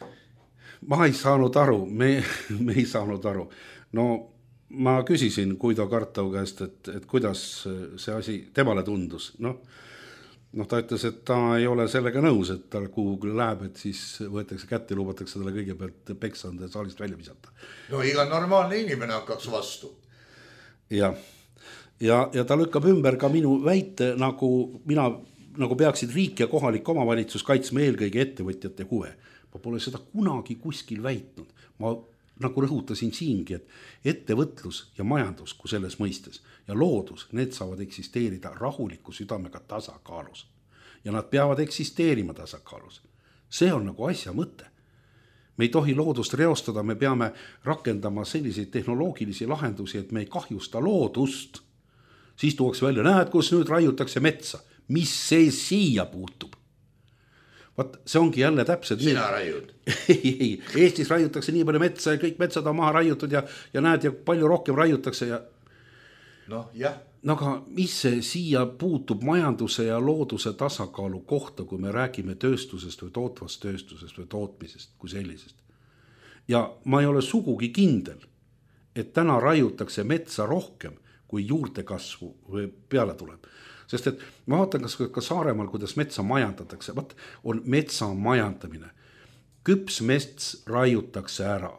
Ma ei saanud aru, me, me ei saanud aru. No ma küsisin Guido Kartau käest, et, et kuidas see asi temale tundus. Noh, noh, ta ütles, et ta ei ole sellega nõus, et tal kuhugi läheb, et siis võetakse kätte ja lubatakse talle kõigepealt peksanda ja saalist välja visata. No iga normaalne inimene hakkaks vastu. Ja, ja, ja ta lükkab ümber ka minu väite, nagu mina nagu peaksid riik ja kohalik omavalitsus kaitsma eelkõige ettevõtjate huve. Ma pole seda kunagi kuskil väitnud. Ma nagu rõhutasin siingi, et ettevõtlus ja majandus kui selles mõistes ja loodus, need saavad eksisteerida rahuliku südamega tasakaalus. Ja nad peavad eksisteerima tasakaalus. See on nagu asja mõte. Me ei tohi loodust reostada, me peame rakendama selliseid tehnoloogilisi lahendusi, et me ei kahjusta loodust. Siis tuuakse välja, näed, kus nüüd raiutakse metsa. Mis see siia puutub? Vaat, see ongi jälle täpselt. Sina raiud? ei, ei, Eestis raiutakse nii palju metsa ja kõik metsad on maha raiutud ja, ja näed, ja palju rohkem raiutakse. Ja... noh, jah. No aga mis see siia puutub majanduse ja looduse tasakaalu kohta, kui me räägime tööstusest või tootvast tööstusest või tootmisest kui sellisest. Ja ma ei ole sugugi kindel, et täna raiutakse metsa rohkem, kui juurte kasvu peale tuleb. Sest et ma vaatan kas ka Saaremaal, kuidas metsa majandatakse. Vaat on metsa majandamine. Küps mets raiutakse ära.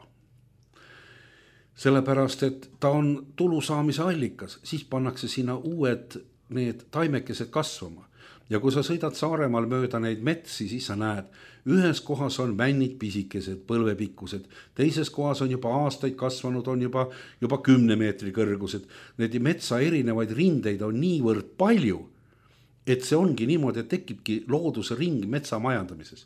Sellepärast, et ta on tulu saamise allikas. Siis pannakse sinna uued need taimekesed kasvama. Ja kui sa sõidad Saaremaal mööda neid metsi, siis sa näed, ühes kohas on männid pisikesed, põlvepikkused, teises kohas on juba aastaid kasvanud, on juba, juba kümne meetri kõrgused. Need metsa erinevaid rindeid on niivõrd palju, et see ongi niimoodi, et tekibki looduse ring metsa majandamises.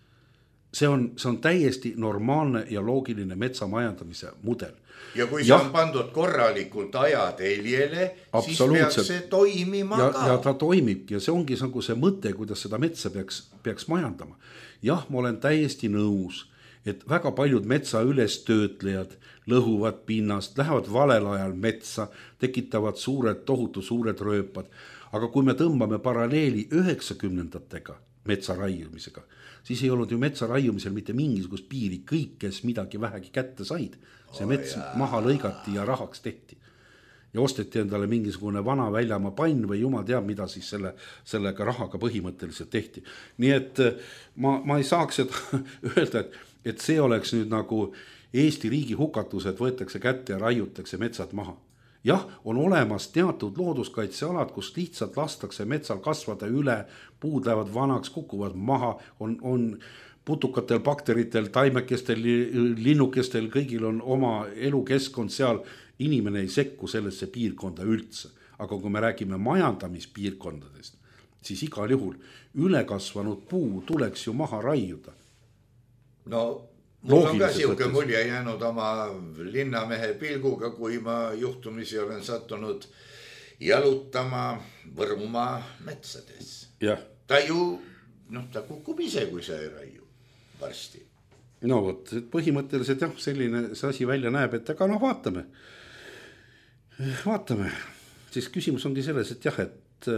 See on, see on täiesti normaalne ja loogiline metsa majandamise mudel. Ja kui see ja, on pandud korralikult ajateljele, siis peaks see toimima ja, ka. Ja ta toimibki ja see ongi nagu see mõte, kuidas seda metsa peaks, peaks majandama. Jah, ma olen täiesti nõus, et väga paljud metsa ülestöötlejad lõhuvad pinnast, lähevad valel ajal metsa, tekitavad suured, tohutu suured rööpad. Aga kui me tõmbame paralleeli üheksakümnendatega metsa raiumisega, siis ei olnud ju metsa raiumisel mitte mingisugust piiri, kõik, kes midagi vähegi kätte said. See oh, mets jaa. Maha lõigati ja rahaks tehti. Ja osteti endale mingisugune vana väljamaa pann või jumal teab, mida siis selle, sellega rahaga põhimõtteliselt tehti. Nii et ma, ma ei saaks seda öelda, et, et see oleks nüüd nagu Eesti riigi hukatus, et võetakse kätte ja raiutakse metsad maha. Jah, on olemas teatud looduskaitsealad, kus lihtsalt lastakse metsal kasvada üle, puud lähevad vanaks, kukuvad maha, on, on putukatel, bakteritel, taimekestel, linnukestel, kõigil on oma elukeskkond seal, inimene ei sekku sellesse piirkonda üldse. Aga kui me räägime majandamispiirkondadest, siis igal juhul ülekasvanud puu tuleks ju maha raiuda. No mul on ka siuke mulje jäänud oma linnamehe pilguga, kui ma juhtumisi olen sattunud jalutama Võrumaa metsades. Ja. Ta ju, noh, ta kukub ise, kui sa ei raiu varsti. No vot, põhimõtteliselt jah, selline see asi välja näeb, et aga noh, vaatame. Vaatame. Siis küsimus ongi selles, et jah, et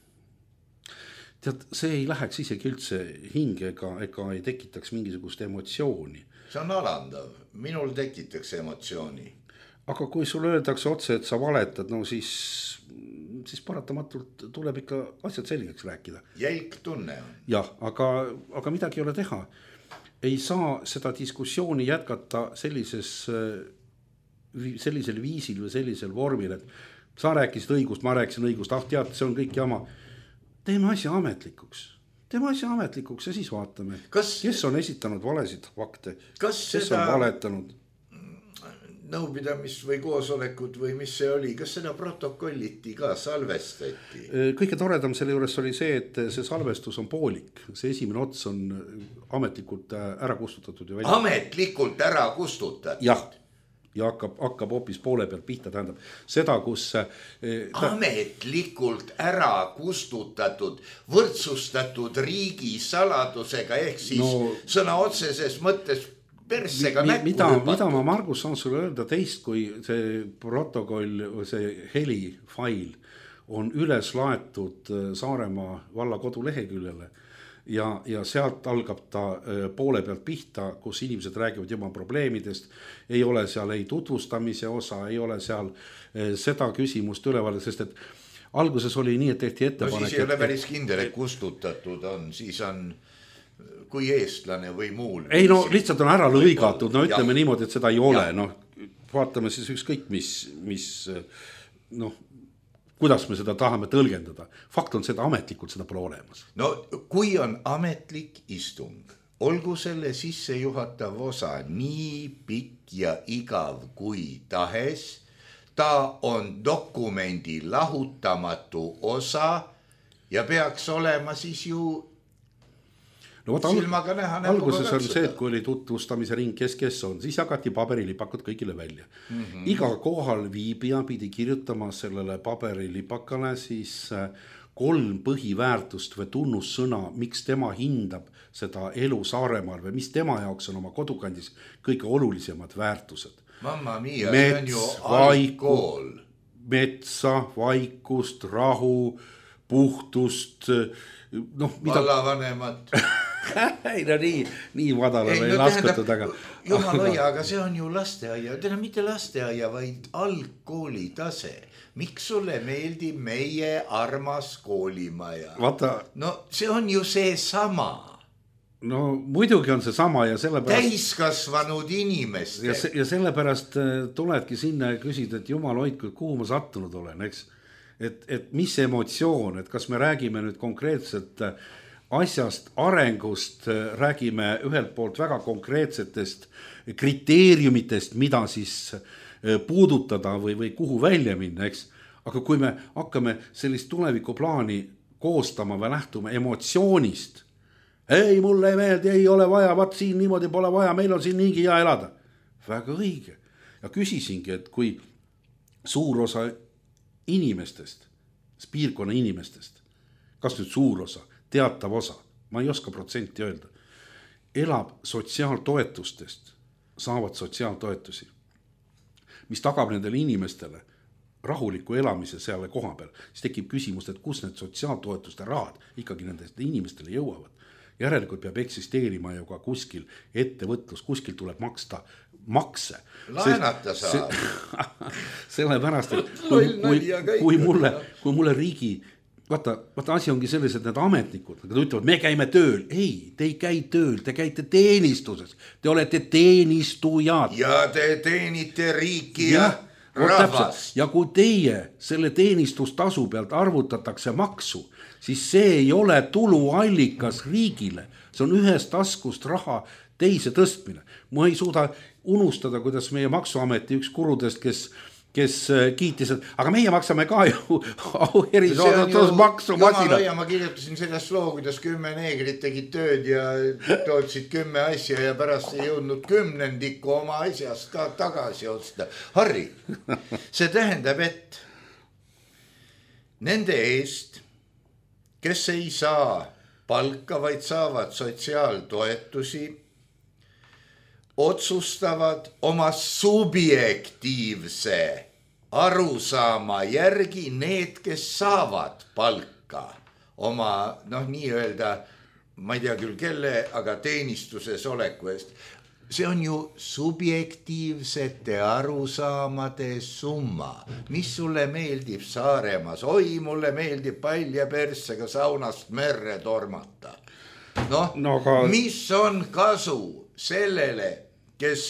tead, see ei läheks isegi üldse hinge ega, ega ei tekitaks mingisugust emotsiooni. See on alandav. Minul tekitaks emotsiooni. Aga kui sulle öeldakse otse, et sa valetad, no siis siis paratamatult tuleb ikka asjad selgeks rääkida. Jälk tunne on. Jah, aga, aga midagi ei ole teha. Ei saa seda diskussiooni jätkata sellises, sellisel viisil või sellisel vormil, et sa rääkisid õigust, ma rääkisin õigust, ah tead, see on kõik jama. Teeme asja ametlikuks. Teeme asja ametlikuks ja siis vaatame, kas, kes on esitanud valesid fakte, kes seda... on valetanud. Nõupidamis või koosolekud või mis see oli, kas seda protokolliti ka, salvestati? Kõige toredam selle juures oli see, et see salvestus on poolik. See esimene ots on ametlikult ära kustutatud. Ja ametlikult ära kustutatud? Jah, ja hakkab, hakkab hoopis poole pealt pihta, tähendab seda, kus... Ta... Ametlikult ära kustutatud, võrdsustatud riigi saladusega, ehk siis no... sõna otseses mõttes... persega Mi, mida, mida ma Margus saan sulle öelda teist, kui see protokoll, see helifail on üles laetud Saaremaa valla koduleheküljele ja, ja sealt algab ta poole pealt pihta, kus inimesed räägivad juba probleemidest, ei ole seal ei tutvustamise osa, ei ole seal seda küsimust üleval, sest et alguses oli nii, et tehti ettepanek. No siis ei ole päris kindel, et kustutatud on, siis on kui eestlane või muul. Ei no lihtsalt on ära lõigatud, no ütleme ja. Niimoodi, et seda ei ole, noh vaatame siis ükskõik mis, mis noh, kuidas me seda tahame tõlgendada. Fakt on seda ametlikult, seda pole olemas. No kui on ametlik istung, olgu selle sisse juhatav osa nii pikk ja igav kui tahes, ta on dokumendi lahutamatu osa ja peaks olema siis ju no, silmaga näha. Alguses on see, et kui oli tutvustamise ring, kes kes on, siis jagati paberilipakad kõigile välja. Mm -hmm. Iga kohal viibija pidi kirjutama sellele paberilipakale siis kolm põhiväärtust või tunnussõna, miks tema hindab seda elu Saaremaal või mis tema jaoks on oma kodukandis kõige olulisemad väärtused. Mamma mia, see on ju algkool. Metsa, vaikust, rahu, puhtust, noh, mida... vallavanemat. ei no nii, nii madala ei, no, laskutud, aga... Jumaloja, aga see on ju lasteaia, täna mitte lasteaia, vaid algkooli tase. Miks sulle meeldib meie armas koolimaja? Vaata... No see on ju see sama. No muidugi on see sama ja sellepärast... Täiskasvanud inimeste. Ja, se ja sellepärast tuledki sinna ja küsid, et jumal hoidku, kuhu ma sattunud olen, eks? Et, et mis emotsioon, et kas me räägime nüüd konkreetselt asjast, arengust, räägime ühelt poolt väga konkreetsetest kriteeriumitest, mida siis puudutada või, või kuhu välja minna, eks? Aga kui me hakkame sellist tulevikuplaani koostama või lähtuma emotsioonist, ei, mulle ei meeldi, ei ole vaja, vaat siin niimoodi pole vaja, meil on siin niigi hea elada. Väga õige. Ja küsisingi, et kui suur osa inimestest, piirkonna inimestest, kas nüüd suur osa, teatav osa, ma ei oska protsenti öelda, elab sotsiaaltoetustest, saavad sotsiaaltoetusi, mis tagab nendele inimestele rahuliku elamise seal koha peal, siis tekib küsimus, et kus need sotsiaaltoetuste rahad ikkagi nendest inimestele jõuavad. Järelikult peab eksisteerima ju ka kuskil ettevõtlus, kuskil tuleb maksta makse. Laenata saab. Sellepärast, et kui, kui, kui, mulle, kui mulle riigi, vaata, vaata asi ongi selles, et need ametnikud, nad ütlevad, me käime tööl. Ei, te ei käi tööl, te käite teenistuses. Te olete teenistujad. Ja te teenite riiki ja, ja rahvast. Ja kui teie selle teenistustasu pealt arvutatakse maksu, siis see ei ole tuluallikas riigile. See on ühest taskust raha teise tõstmine. Ma ei suuda unustada, kuidas meie maksuameti üks kurudest, kes, kes kiitis, et aga meie maksame ka ju erisoodustus maksu masina. Ma kirjutasin sellest loo, kuidas kümme neegrit tegid tööd ja tootsid kümme asja ja pärast ei jõudnud kümnendikku oma asjast ka tagasi osta. Harri, see tähendab, et nende eest, kes ei saa palka, vaid saavad sotsiaaltoetusi, otsustavad oma subjektiivse arusaama järgi need, kes saavad palka oma, noh, nii öelda, ma ei tea küll kelle, aga teenistuses oleku eest. see on ju subjektiivsete arusaamade summa, mis sulle meeldib Saaremaas, oi mulle meeldib palja persega saunast merre tormata. Noh, no, aga... mis on kasu sellele, kes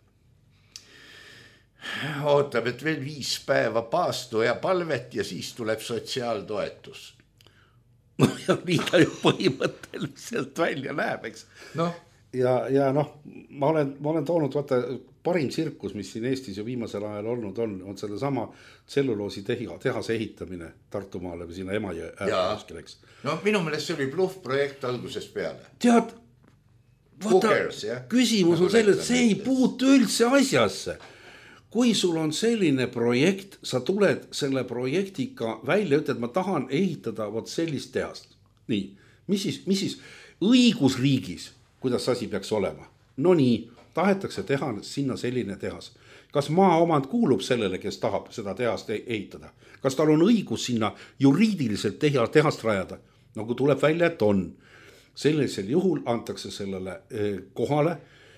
ootab, et veel viis päeva paastu ja palvet ja siis tuleb sotsiaaltoetus. No ja nii ta ju põhimõtteliselt välja läheb, eks. Noh. Ja, ja noh, ma olen, ma olen toonud, vaata, parim tsirkus, mis siin Eestis ju viimasel ajal olnud on, on selle sama tselluloosi tehase ehitamine Tartumaale või sinna Emajõe äärkuskil, eks. No minu meelest see oli bluff projekt algusest peale. Tead, vaata, Hookers, küsimus on selles, see ei puutu üldse asjasse. Kui sul on selline projekt, sa tuled selle projektiga välja, ütled, ma tahan ehitada vot sellist tehast. Nii, mis siis, mis siis õigusriigis, kuidas asi peaks olema? No nii, tahetakse teha sinna selline tehas. Kas maaomand kuulub sellele, kes tahab seda tehast ehitada? Kas tal on õigus sinna juriidiliselt tehast rajada? Nagu tuleb välja, et on. Sellisel juhul antakse sellele kohale,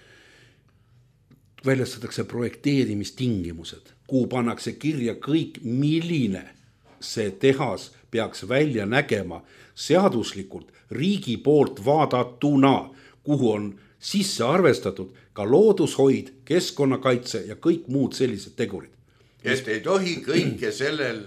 väljastatakse projekteerimistingimused, kuhu pannakse kirja kõik, milline see tehas peaks välja nägema seaduslikult riigi poolt vaadatuna, kuhu on sisse arvestatud ka loodushoid, keskkonnakaitse ja kõik muud sellised tegurid. Et ei tohi kõike sellel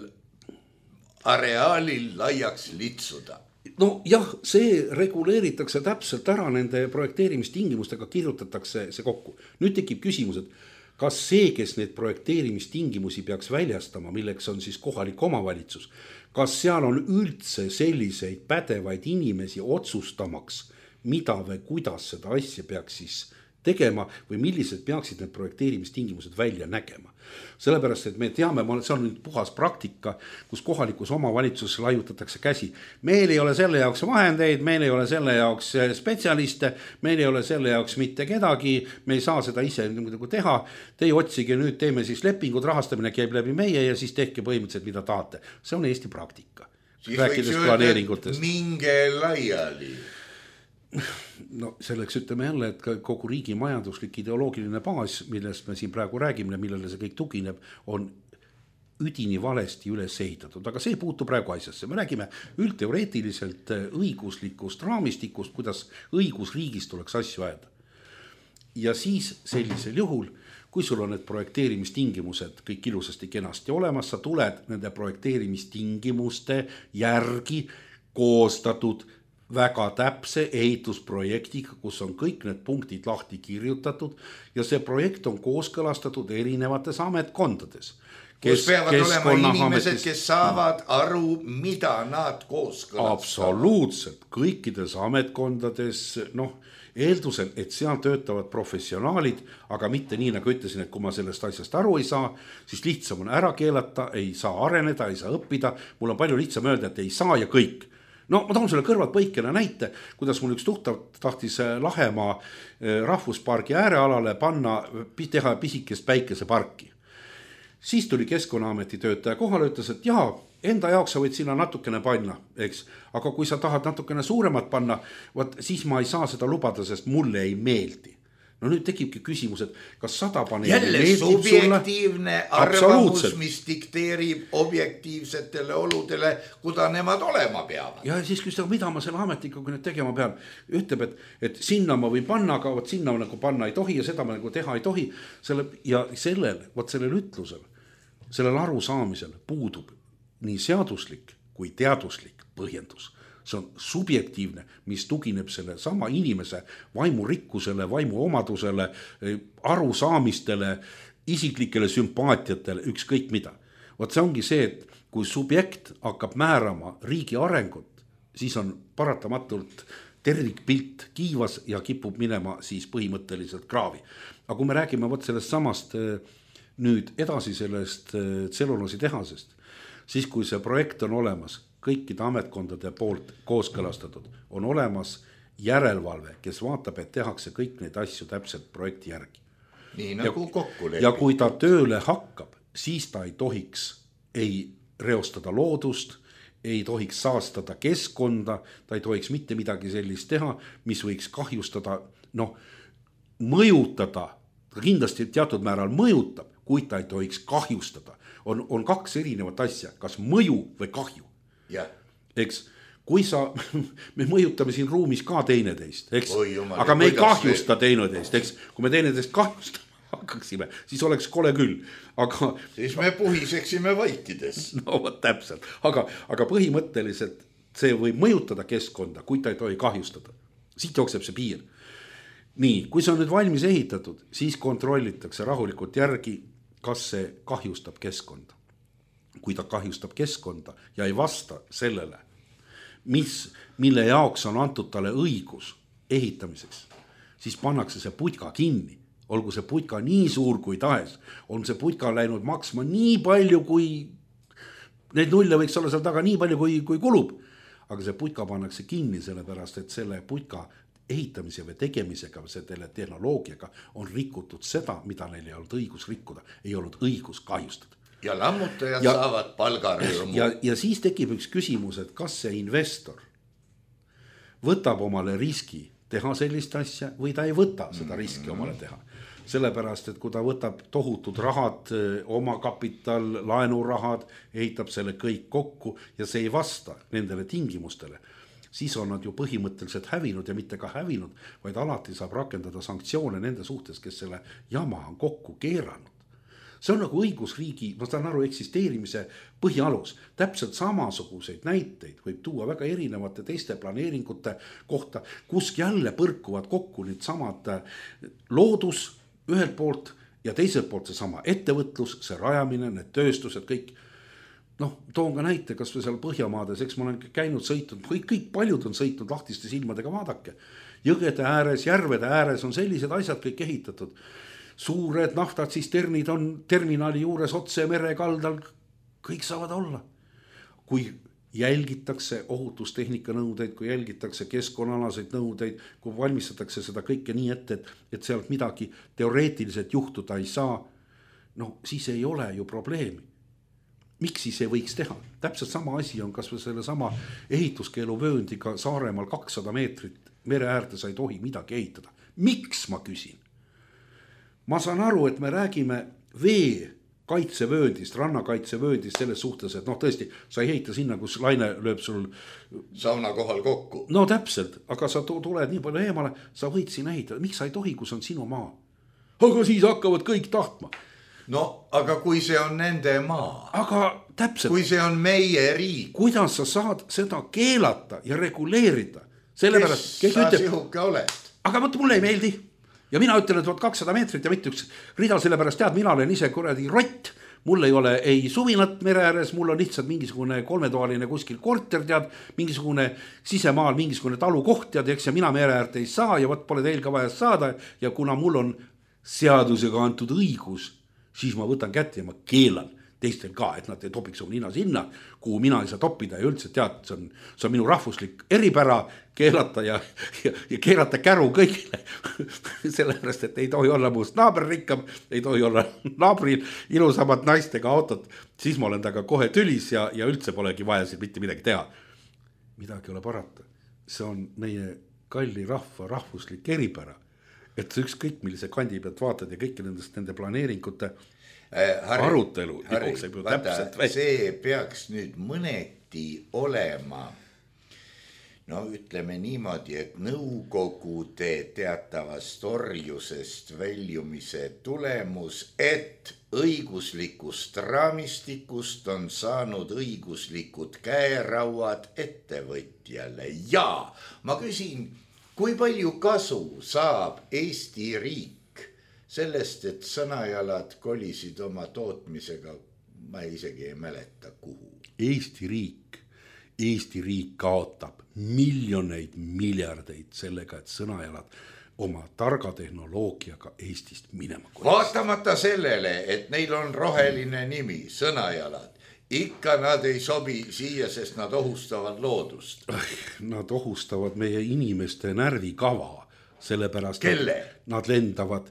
areaalil laiaks litsuda. No jah, see reguleeritakse täpselt ära nende projekteerimistingimustega, kirjutatakse see kokku. Nüüd tekib küsimus, et kas see, kes need projekteerimistingimusi peaks väljastama, milleks on siis kohalik omavalitsus, kas seal on üldse selliseid pädevaid inimesi otsustamaks, mida või kuidas seda asja peaks siis tegema või millised peaksid need projekteerimistingimused välja nägema. Sellepärast, et me teame, see on nüüd puhas praktika, kus kohalikus omavalitsuses laiutatakse käsi. Meil ei ole selle jaoks vahendeid, meil ei ole selle jaoks spetsialiste, meil ei ole selle jaoks mitte kedagi, me ei saa seda ise teha. Teie otsige nüüd, teeme siis lepingud, rahastamine käib läbi meie ja siis tehke põhimõtteliselt, mida tahate. See on Eesti praktika. Siis võiks öelda, minge laiali. No selleks ütleme jälle, et kogu riigi majanduslik ideoloogiline baas, millest me siin praegu räägime, millele see kõik tugineb, on üdini valesti üles ehitatud, aga see ei puutu praegu asjasse. Me räägime üldteoreetiliselt õiguslikust raamistikust, kuidas õigusriigis tuleks asju ajada. Ja siis sellisel juhul, kui sul on need projekteerimistingimused kõik ilusasti kenasti olemas, sa tuled nende projekteerimistingimuste järgi koostatud väga täpse ehitusprojektiga, kus on kõik need punktid lahti kirjutatud ja see projekt on kooskõlastatud erinevates ametkondades. Kus peavad olema inimesed, kes saavad aru, mida nad kooskõlastavad. Absoluutselt, kõikides ametkondades, noh, eeldusel, et seal töötavad professionaalid, aga mitte nii, nagu ütlesin, et kui ma sellest asjast aru ei saa, siis lihtsam on ära keelata, ei saa areneda, ei saa õppida, mul on palju lihtsam öelda, et ei saa ja kõik. No ma toon selle kõrvalt põikena näite, kuidas mul üks tuttav tahtis Lahemaa rahvuspargi äärealale panna, teha pisikest päikeseparki. Siis tuli Keskkonnaameti töötaja kohale, ütles, et jaa, enda jaoks sa võid sinna natukene panna, eks? Aga kui sa tahad natukene suuremat panna, võt, siis ma ei saa seda lubada, sest mulle ei meeldi. No nüüd tekibki küsimus, et kas sada paneeli jälle subjektiivne arvamus, mis dikteerib objektiivsetele oludele, kuda nemad olema peavad. Ja siis küsida, mida ma selle ametnikuga nüüd tegema pean, ütleb, et, et sinna ma võin panna, aga võt sinna nagu panna ei tohi ja seda ma nagu teha ei tohi. Selle, ja sellel, võt sellel ütlusel, sellel arusaamisel puudub nii seaduslik kui teaduslik põhjendus. See on subjektiivne, mis tugineb selle sama inimese vaimurikkusele, vaimuomadusele, arusaamistele, isiklikele sümpaatiatele, ükskõik mida. Vot see ongi see, et kui subjekt hakkab määrama riigi arengut, siis on paratamatult tervikpilt kiivas ja kipub minema siis põhimõtteliselt kraavi. Aga kui me räägime vot sellest samast nüüd edasi sellest tselluloosi tehasest, siis kui see projekt on olemas, kõikide ametkondade poolt kooskõlastatud, on olemas järelevalve, kes vaatab, et tehakse kõik neid asju täpselt projekti järgi. Nii nagu ja, kokku lepib. Ja kui ta tööle hakkab, siis ta ei tohiks ei reostada loodust, ei tohiks saastada keskkonda, ta ei tohiks mitte midagi sellist teha, mis võiks kahjustada, noh, mõjutada, kindlasti teatud määral mõjutab, kuid ta ei tohiks kahjustada. On, on kaks erinevat asja, kas mõju või kahju. Ja. Eks, kui sa, me mõjutame siin ruumis ka teineteist, eks, jumal, aga me ei kahjusta teineteist, eks, kui me teineteist kahjustame hakkaksime, siis oleks kole küll, aga siis me puhiseksime vaikides. No võt täpselt, aga, aga põhimõtteliselt see võib mõjutada keskkonda, kuid ta ei tohi kahjustada. Siit jookseb see piir. Nii, kui see on nüüd valmis ehitatud, siis kontrollitakse rahulikult järgi, kas see kahjustab keskkonda. Kui ta kahjustab keskkonda ja ei vasta sellele, mis, mille jaoks on antud talle õigus ehitamiseks, siis pannakse see putka kinni. Olgu see putka nii suur kui tahes, on see putka läinud maksma nii palju, kui neid nulle võiks olla seal taga nii palju, kui, kui kulub. Aga see putka pannakse kinni sellepärast, et selle putka ehitamise või tegemisega või selle tehnoloogiaga on rikutud seda, mida neil ei olnud õigus rikkuda, ei olnud õigus kahjustada. Ja lammutajad ja, saavad palgarõõmu. Ja, ja siis tekib üks küsimus, et kas see investor võtab omale riski teha sellist asja või ta ei võta seda riski omale teha. Sellepärast, et kui ta võtab tohutud rahad, oma kapital, laenurahad, ehitab selle kõik kokku ja see ei vasta nendele tingimustele, siis on nad ju põhimõtteliselt hävinud ja mitte ka hävinud, vaid alati saab rakendada sanktsioone nende suhtes, kes selle jama on kokku keeranud. See on nagu õigusriigi, ma saan aru, eksisteerimise põhialus. Täpselt samasuguseid näiteid võib tuua väga erinevate teiste planeeringute kohta, kus jälle põrkuvad kokku nüüd samad loodus ühelt poolt ja teiselt poolt see sama ettevõtlus, see rajamine, need tööstused, kõik. Noh, toon ka näite, kas või seal Põhjamaades, eks ma olen käinud sõitnud, kõik, kõik paljud on sõitnud lahtiste silmadega, vaadake. Jõgede ääres, järvede ääres on sellised asjad kõik ehitatud. Suured naftatsisternid on terminali juures otse merekaldal, kõik saavad olla. Kui jälgitakse ohutustehnika nõudeid, kui jälgitakse keskkonnaalaseid nõudeid, kui valmistatakse seda kõike nii ette, et, et sealt midagi teoreetiliselt juhtuda ei saa, no siis ei ole ju probleemi. Miks siis ei võiks teha? Täpselt sama asi on kas või selle sama ehituskeeluvööndiga Saaremaal kakssada meetrit mere äärde sa ei tohi midagi ehitada. Miks ma küsin? Ma saan aru, et me räägime vee kaitsevööndist, rannakaitsevööndist selles suhtes, et noh tõesti, sa ei ehita sinna, kus laine lööb sul sauna kohal kokku. No täpselt, aga sa tuled nii palju eemale, sa võid siin ehitada. Miks sa ei tohi, kus on sinu maa? Aga siis hakkavad kõik tahtma. No, aga kui see on nende maa. Aga täpselt. Kui see on meie riik. Kuidas sa saad seda keelata ja reguleerida? Kes sa sihuke oled? Aga mõtle, mulle ei meeldi. Ja mina ütlen, et kakssada meetrit ja mitte üks rida, sellepärast tead, mina olen ise kuradi rott. Mul ei ole ei suvinat mere ääres, mul on lihtsalt mingisugune kolmetoaline kuskil korter, tead, mingisugune sisemaal, mingisugune talukoht, tead, eks, ja mina mere äärt ei saa ja võt pole teil ka vaja saada. Ja kuna mul on seadusega antud õigus, siis ma võtan kätte ja ma keelan teistel ka, et nad ei topiks oma nina sinna, kuhu mina ei saa toppida ja üldse tead, see on, see on minu rahvuslik eripära keelata ja, ja, ja keelata käru kõigile. Sellepärast, et ei tohi olla muust naaber rikkam, ei tohi olla naabril ilusamad naistega autot, siis ma olen taga kohe tülis ja, ja üldse polegi vaja siin mitte midagi teha. Midagi ei ole parata. See on meie kalli rahva rahvuslik eripära, et ükskõik millise kandi pealt vaatad ja kõiki nendest nende planeeringute Harri, arutelu Harri, vaata, see peaks nüüd mõneti olema, no ütleme niimoodi, et nõukogude teatavast orjusest väljumise tulemus, et õiguslikust raamistikust on saanud õiguslikud käerauad ettevõtjale. Ja ma küsin, kui palju kasu saab Eesti riik sellest, et sõnajalad kolisid oma tootmisega, ma isegi ei mäleta kuhu. Eesti riik, Eesti riik kaotab miljoneid, miljardeid sellega, et sõnajalad oma targa tehnoloogiaga Eestist minema kolis. Vaatamata sellele, et neil on roheline nimi, sõnajalad, ikka nad ei sobi siia, sest nad ohustavad loodust. Nad ohustavad meie inimeste närvikava, sellepärast Kelle? Nad lendavad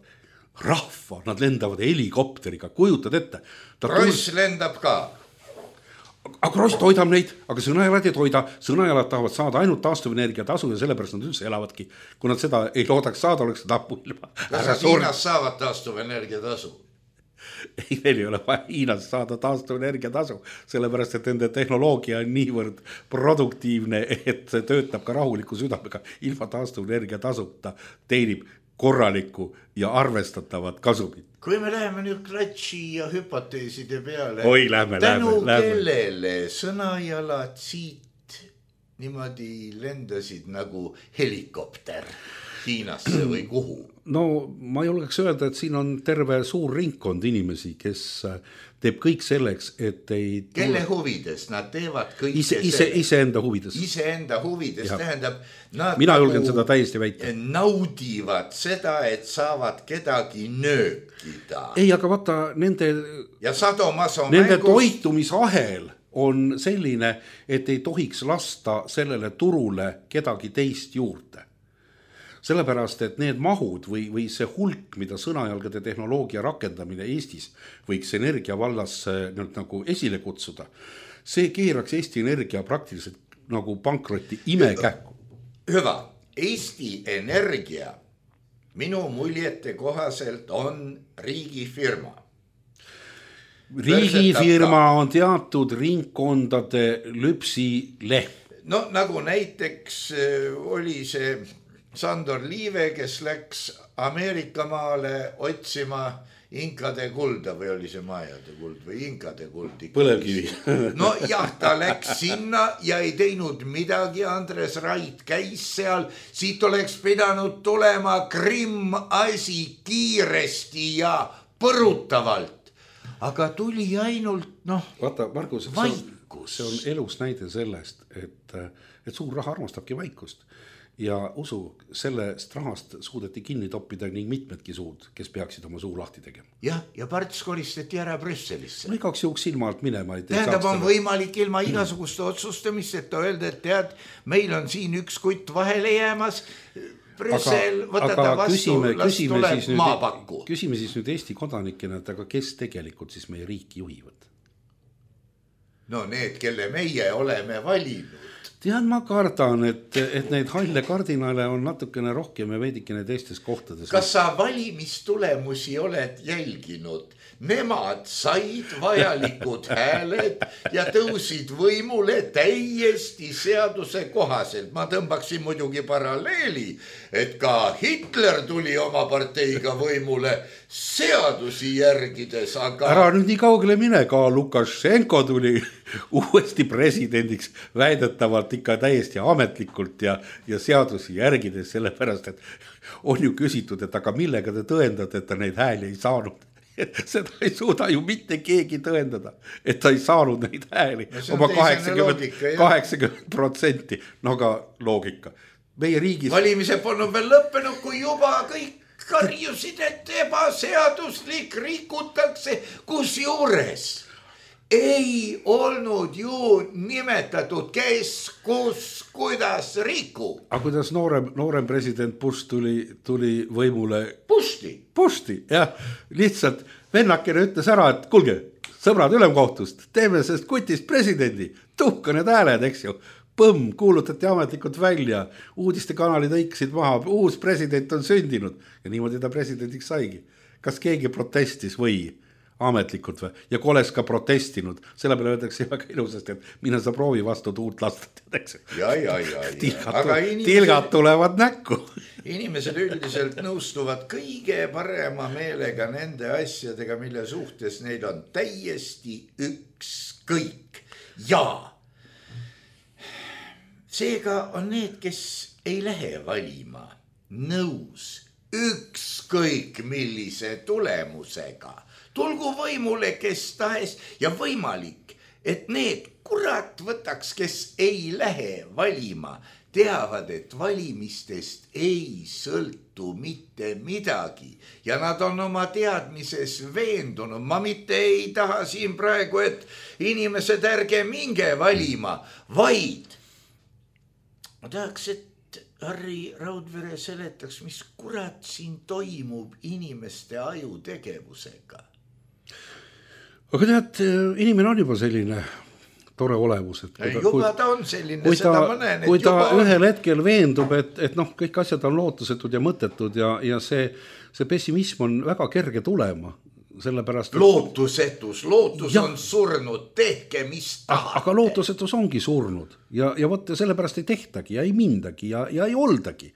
rahva, nad lendavad helikopteriga, kujutad ette. Ross tund... lendab ka. aga Ross toidab neid, aga sõnajalad ei toida, sõnajalad tahavad saada ainult taastuvenergia tasu ja sellepärast nad üldse elavadki. Kui nad seda ei loodaks saada, oleks seda appu ilma. Kas nad Hiinas saavad taastuvenergia tasu? Ei, neil ei ole vaja Hiinas saada taastuvenergia tasu, sellepärast, et nende tehnoloogia on niivõrd produktiivne, et see töötab ka rahuliku südamega. Ilma taastuvenergia tasuta teenib korralikku ja arvestatavat kasumit. Kui me läheme nüüd klatši ja hüpoteeside peale, Oi, lähme, tänu lähme, kellele sõnajalad siit niimoodi lendasid nagu helikopter Hiinasse või kuhu? No ma julgeks öelda, et siin on terve suur ringkond inimesi, kes teeb kõik selleks, et ei... Kelle huvides? Nad teevad kõik ise, ise, ise enda huvides. Ise enda huvides, ja. Tähendab, nad mina julgen nagu seda täiesti väita. Naudivad seda, et saavad kedagi nöökida. Ei, aga vaata, nende, ja sadomaso nende mängus... toitumisahel on selline, et ei tohiks lasta sellele turule kedagi teist juurde. Sellepärast, et need mahud või, või see hulk, mida sõnajalgade tehnoloogia rakendamine Eestis võiks energia vallas nagu esile kutsuda, see keeraks Eesti Energia praktiliselt nagu pankrotti imekähku. Hyvä. Eesti Energia minu muljete kohaselt on riigifirma. Riigifirma on teatud ringkondade lüpsi lehm. No nagu näiteks oli see Sandor Liive, kes läks Ameerika maale otsima inkade kulda või oli see majade kuld või inkade kuld. Põlevkivi. No jah, ta läks sinna ja ei teinud midagi. Andres Rait käis seal. Siit oleks pidanud tulema Krimm asi kiiresti ja põrutavalt. Aga tuli ainult, noh, vaata, Margus, vaikus. See on elus näide sellest, et, et suur raha armastabki vaikust. Ja usu, sellest rahast suudeti kinni toppida ning mitmedki suud, kes peaksid oma suu lahti tegema. Ja, ja Parts koristati ära Brüsselisse. No igaks juhuks silmalt minema. Tähendab, on võimalik ilma igasuguste otsustamist, et öelda, et tead, meil on siin üks kutt vahele jäämas. Brüssel, võtada vastu, küsime, las küsime tuleb siis maapakku. Nüüd, küsime siis nüüd Eesti kodanikena, et aga kes tegelikult siis meie riiki juhivad? No need, kelle meie oleme valinud. Tead, ma kardan, et, et neid halle kardinale on natukene rohkem ja veidikene teistes kohtades. Kas sa valimistulemusi oled jälginud? Nemad said vajalikud hääled ja tõusid võimule täiesti seaduse kohaselt. Ma tõmbaksin muidugi paralleeli, et ka Hitler tuli oma parteiga võimule seadusi järgides, aga... Ära nüüd nii kaugele mine, ka Lukašenko tuli uuesti presidendiks väidetavalt ikka täiesti ametlikult ja, ja seadusi järgides, sellepärast, et on ju küsitud, et aga millega te tõendate, et ta neid hääli ei saanud. Seda ei suuda ju mitte keegi tõendada, et ta ei saanud neid hääli no oma kaheksakümmend protsenti. No aga loogika. Meie riigis... Valimise polnud veel lõppenud, kui juba kõik karjusid, et ebaseaduslik rikutakse, kus juures ei olnud ju nimetatud, kes, kus, kuidas riku. Aga kuidas noorem, noorem president Bush tuli, tuli võimule? Bushti. Bushti, jah. Lihtsalt vennakene ütles ära, et kulge, sõbrad ülemkohtust, teeme sest kutist presidendi, tuhka need hääled, eks ju. Põmm, kuulutati ametlikult välja, uudistekanalid õiksid maha, uus president on sündinud ja niimoodi ta presidendiks saigi. Kas keegi protestis või ametlikult või? Ja kui oleks ka protestinud, selle peale öeldakse väga ilusasti, et mine sa proovi vastu tuult lasta. Ja, ja, ja, ja. Tilgad, inimesed, tilgad tulevad näkku. Inimesed üldiselt nõustuvad kõige parema meelega nende asjadega, mille suhtes neil on täiesti ükskõik. Ja seega on need, kes ei lähe valima, nõus ükskõik millise tulemusega. Tulgu võimule, kes tahes ja võimalik, et need kurat võtaks, kes ei lähe valima, teavad, et valimistest ei sõltu mitte midagi ja nad on oma teadmises veendunud. Ma mitte ei taha siin praegu, et inimesed ärge minge valima, vaid ma tahaks, et Harri Raudvere seletaks, mis kurat siin toimub inimeste ajutegevusega. Aga tead, inimene on juba selline tore olevus. Et ta, juba kui, ta on selline, kui seda ta, ma näen, et kui ta juba ühel on... hetkel veendub, et, et noh, kõik asjad on lootusetud ja mõttetud ja, ja see, see pessimism on väga kerge tulema. Sellepärast, et... lootusetus, lootus ja. on surnud, tehke mis tahate. Aga lootusetus ongi surnud ja, ja vot sellepärast ei tehtagi ja ei mindagi ja, ja ei oldagi.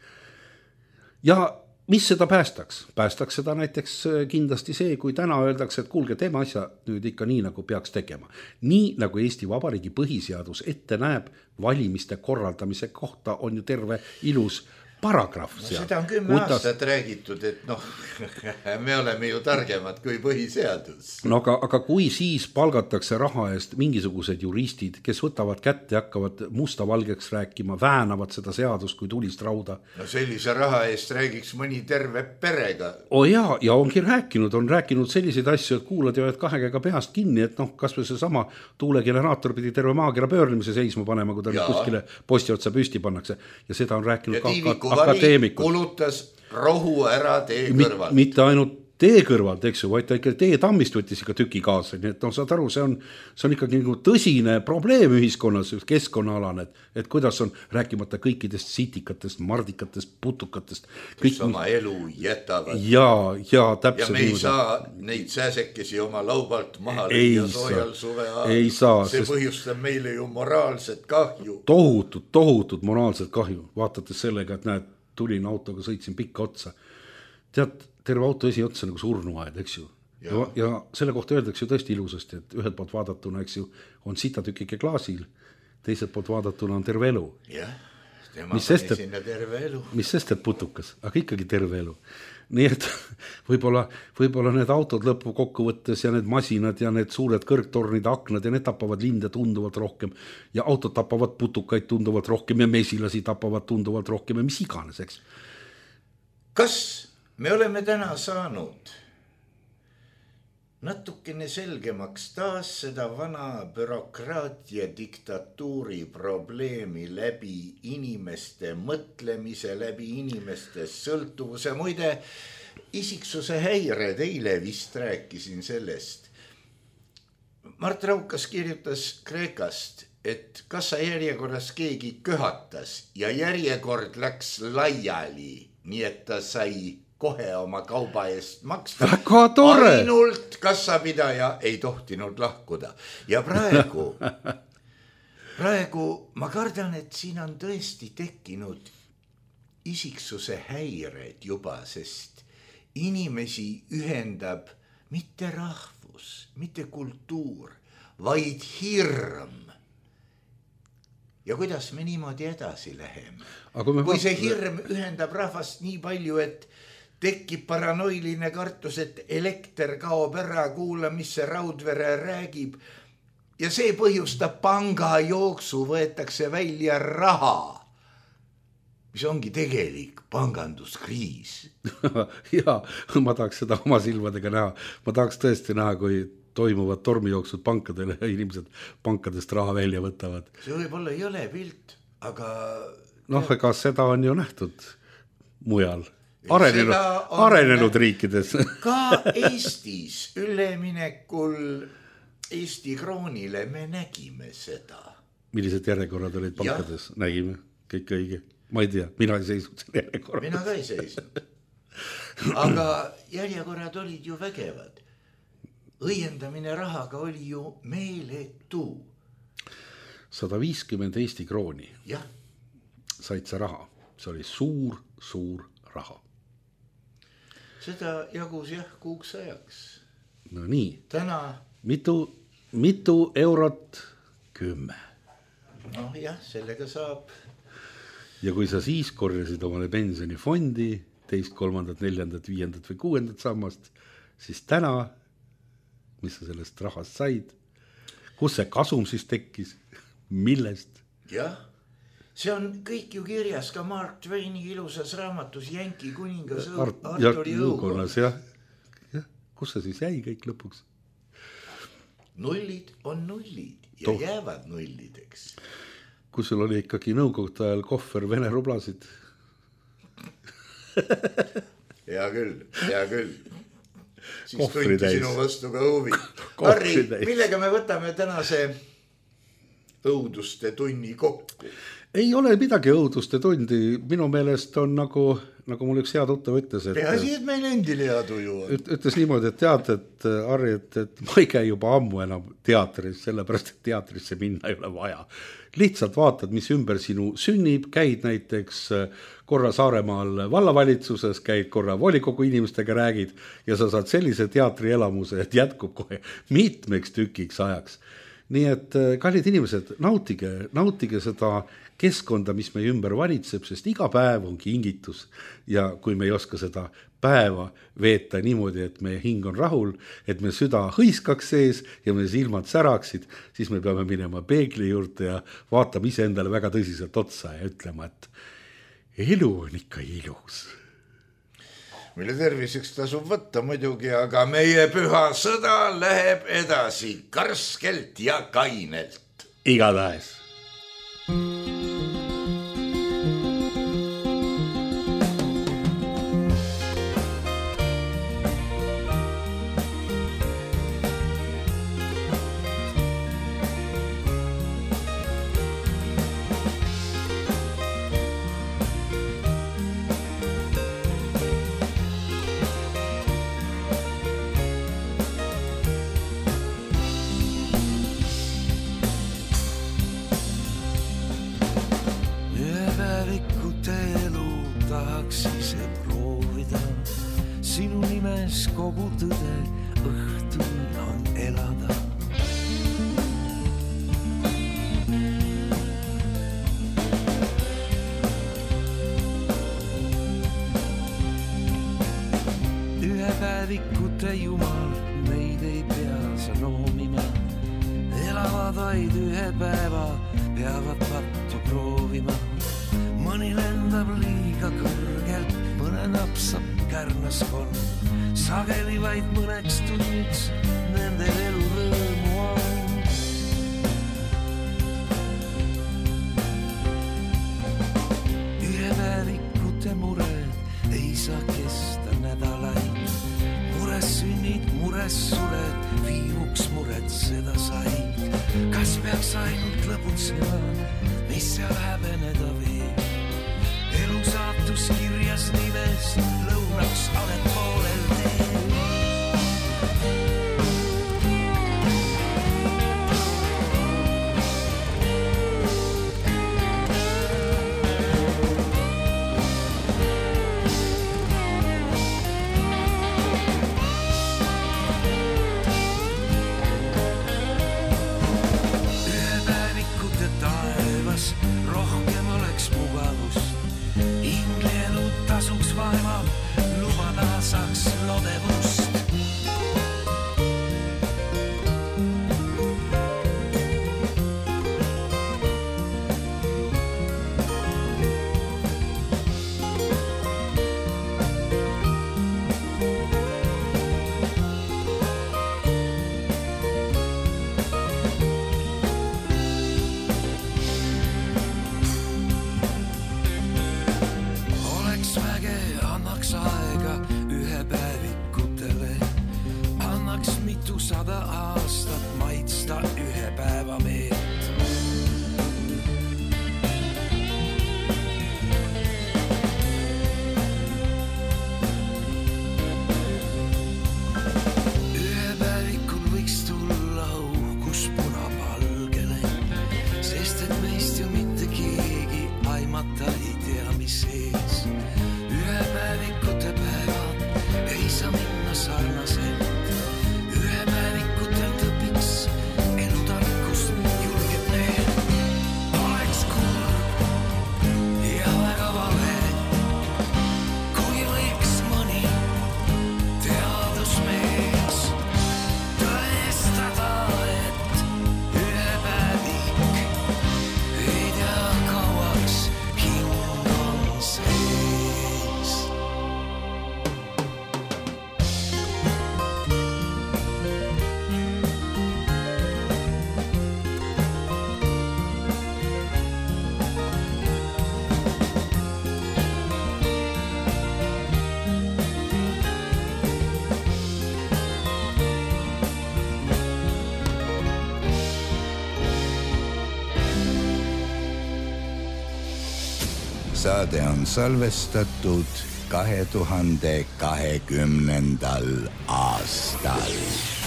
Ja mis seda päästaks? Päästaks seda näiteks kindlasti see, kui täna öeldakse, et kuulge, teeme asja nüüd ikka nii, nagu peaks tegema. Nii, nagu Eesti Vabariigi põhiseadus ette näeb, valimiste korraldamise kohta on ju terve ilus paragrahv no, seda on kümme Kuidas... aastat räägitud, et noh, me oleme ju targemad kui põhiseadus. No aga, aga kui siis palgatakse raha eest mingisugused juristid, kes võtavad kätte ja hakkavad musta valgeks rääkima, väänavad seda seadust kui tulist rauda. No sellise raha eest räägiks mõni terve perega. O jaa, ja ongi rääkinud, on rääkinud selliseid asju, et kuulad ja oled kahega peast kinni, et noh, kas või see sama tuulegeneraator pidi terve maakera pöörlemise seisma panema, kui ta kuskile posti otsa püsti pannakse. Ja seda on rääkinud ka, ka akadeemikud. Kulutas rohu ära tee kõrvalt. Mitte ainult tee kõrvalt, eks ju, vaid ta ikka tee tammist võttis ikka tüki kaasa. Nii et noh, saad aru, see on, see on ikkagi nagu tõsine probleem ühiskonnas, keskkonnaalane, et, et kuidas on rääkimata kõikidest sitikatest, mardikatest, putukatest. Kõik, kes oma elu jätavad. Ja, ja täpselt. Ja me ei niimoodi. Saa neid sääsekesi oma laubalt maha lüüa soojal suve ajal. Ei saa. See sest... põhjustab meile ju moraalset kahju. Tohutud, tohutud moraalset kahju. Vaatates sellega, et näed, tulin autoga, sõitsin pikka otsa. Tead, terve auto esiotsa nagu surnuaed, eks ju. Ja. Ja, ja selle kohta öeldakse ju tõesti ilusasti, et ühelt poolt vaadatuna, eks ju, on sitatükike klaasil, teiselt poolt vaadatuna on terve elu. Jah, tema mis pani sest, sinna terve elu. Mis sest, et putukas, aga ikkagi terve elu. Nii et võib-olla, võib-olla need autod lõpu kokku võttes ja need masinad ja need suured kõrgtornid, aknad ja need tapavad linde tunduvalt rohkem ja autod tapavad putukaid tunduvalt rohkem ja mesilasi tapavad tunduvalt rohkem ja mis iganes, eks. Kas me oleme täna saanud natukene selgemaks taas seda vana bürokraatia diktatuuri probleemi läbi inimeste mõtlemise, läbi inimeste sõltuvuse. Muide, isiksuse häired, eile vist rääkisin sellest. Mart Raukas kirjutas Kreekast, et kassa järjekorras keegi köhatas ja järjekord läks laiali, nii et ta sai kohe oma kauba eest maksta. Väga tore! Ainult kassapidaja ei tohtinud lahkuda. Ja praegu, praegu ma kardan, et siin on tõesti tekkinud isiksuse häired juba, sest inimesi ühendab mitte rahvus, mitte kultuur, vaid hirm. Ja kuidas me niimoodi edasi läheme? Kui vaat... see hirm ühendab rahvast nii palju, et tekib paranoiline kartus, et elekter kaob ära, kuula, mis see Raudvere räägib. Ja see põhjustab panga jooksu, võetakse välja raha, mis ongi tegelik panganduskriis. Ja, ma tahaks seda oma silmadega näha. Ma tahaks tõesti näha, kui toimuvad tormijooksud pankadele ja inimesed pankadest raha välja võtavad. See võib-olla ei ole pilt, aga... Noh, ega seda on ju nähtud mujal. Arenenud, arenenud riikides. Ka Eestis üleminekul Eesti kroonile me nägime seda. Millised järjekorrad olid pankades? Ja. Nägime, kõik õige. Ma ei tea, mina ei seisnud selle järjekorras. Mina ka ei seisnud. Aga järjekorrad olid ju vägevad. Õiendamine rahaga oli ju meeletu. sada viiskümmend Eesti krooni. Ja. Said sa raha. See oli suur, suur raha. Seda jagus jah kuuks ajaks. No nii. Täna... Mitu, mitu eurot? Kümme. Noh jah, sellega saab. Ja kui sa siis korjasid omale pensionifondi, teist, kolmandat, neljandat, viiendat või kuuendat sammast, siis täna, mis sa sellest rahast said, kus see kasum siis tekkis, millest? Jah. See on kõik ju kirjas ka Mark Twaini ilusas raamatus Jänki kuningas Art, Arturi Õukonnas. Ja, ja, kus see siis jäi kõik lõpuks? Nullid on nullid ja Toh. Jäävad nullideks. Kus sul oli ikkagi nõukogude ajal kohver Vene rublasid? Hea küll, hea küll. Siis tunti sinu vastu ka huvi. Harri, millega me võtame tänase õuduste tunni kokku? Ei ole midagi õuduste tundi, minu meelest on nagu, nagu mul üks hea tuttav ütles, et peaasi, et meil endil hea tuju on. Ütles niimoodi, et tead, et Harri, et, et ma ei käi juba ammu enam teatris, sellepärast, et teatrisse minna ei ole vaja. Lihtsalt vaatad, mis ümber sinu sünnib, käid näiteks korra Saaremaal vallavalitsuses, käid korra volikogu inimestega räägid ja sa saad sellise teatrielamuse, et jätkub kohe mitmeks tükiks ajaks. Nii et kallid inimesed, nautige, nautige seda keskkonda, mis meie ümber valitseb, sest iga päev on kingitus ja kui me ei oska seda päeva veeta niimoodi, et meie hing on rahul, et me süda hõiskaks sees ja me silmad säraksid, siis me peame minema peegli juurde ja vaatama ise endale väga tõsiselt otsa ja ütlema, et elu on ikka ilus. Mille terviseks tasub võtta muidugi, aga meie püha sõda läheb edasi karskelt ja kainelt. Igatahes. Kogu tõde õhtul on elada. Ühe päevikute jumal, meid ei pea sa noomima. Elavad vaid ühe päeva, peavad pattu proovima. Mõni lendab liiga kõrgelt, mõne napsab kärnas kolm. Sageli vaid mõneks tunniks nendel elu rõõmu on. Ühe päevikute mured ei saa kesta nädalaid. Mures sünnid, mures sured, viivuks mured seda said. Kas peaks ainult lõbutsema, mis seal häbeneda veel? Elu saatus kirjas nimes, lõunaks oled poolel teel. Ühe päevikute taevas rohkem oleks mugavust. Ingleelu tasuks vaeva, lubada saaks lodevust. saade on salvestatud kahe tuhande kahekümnendal aastal.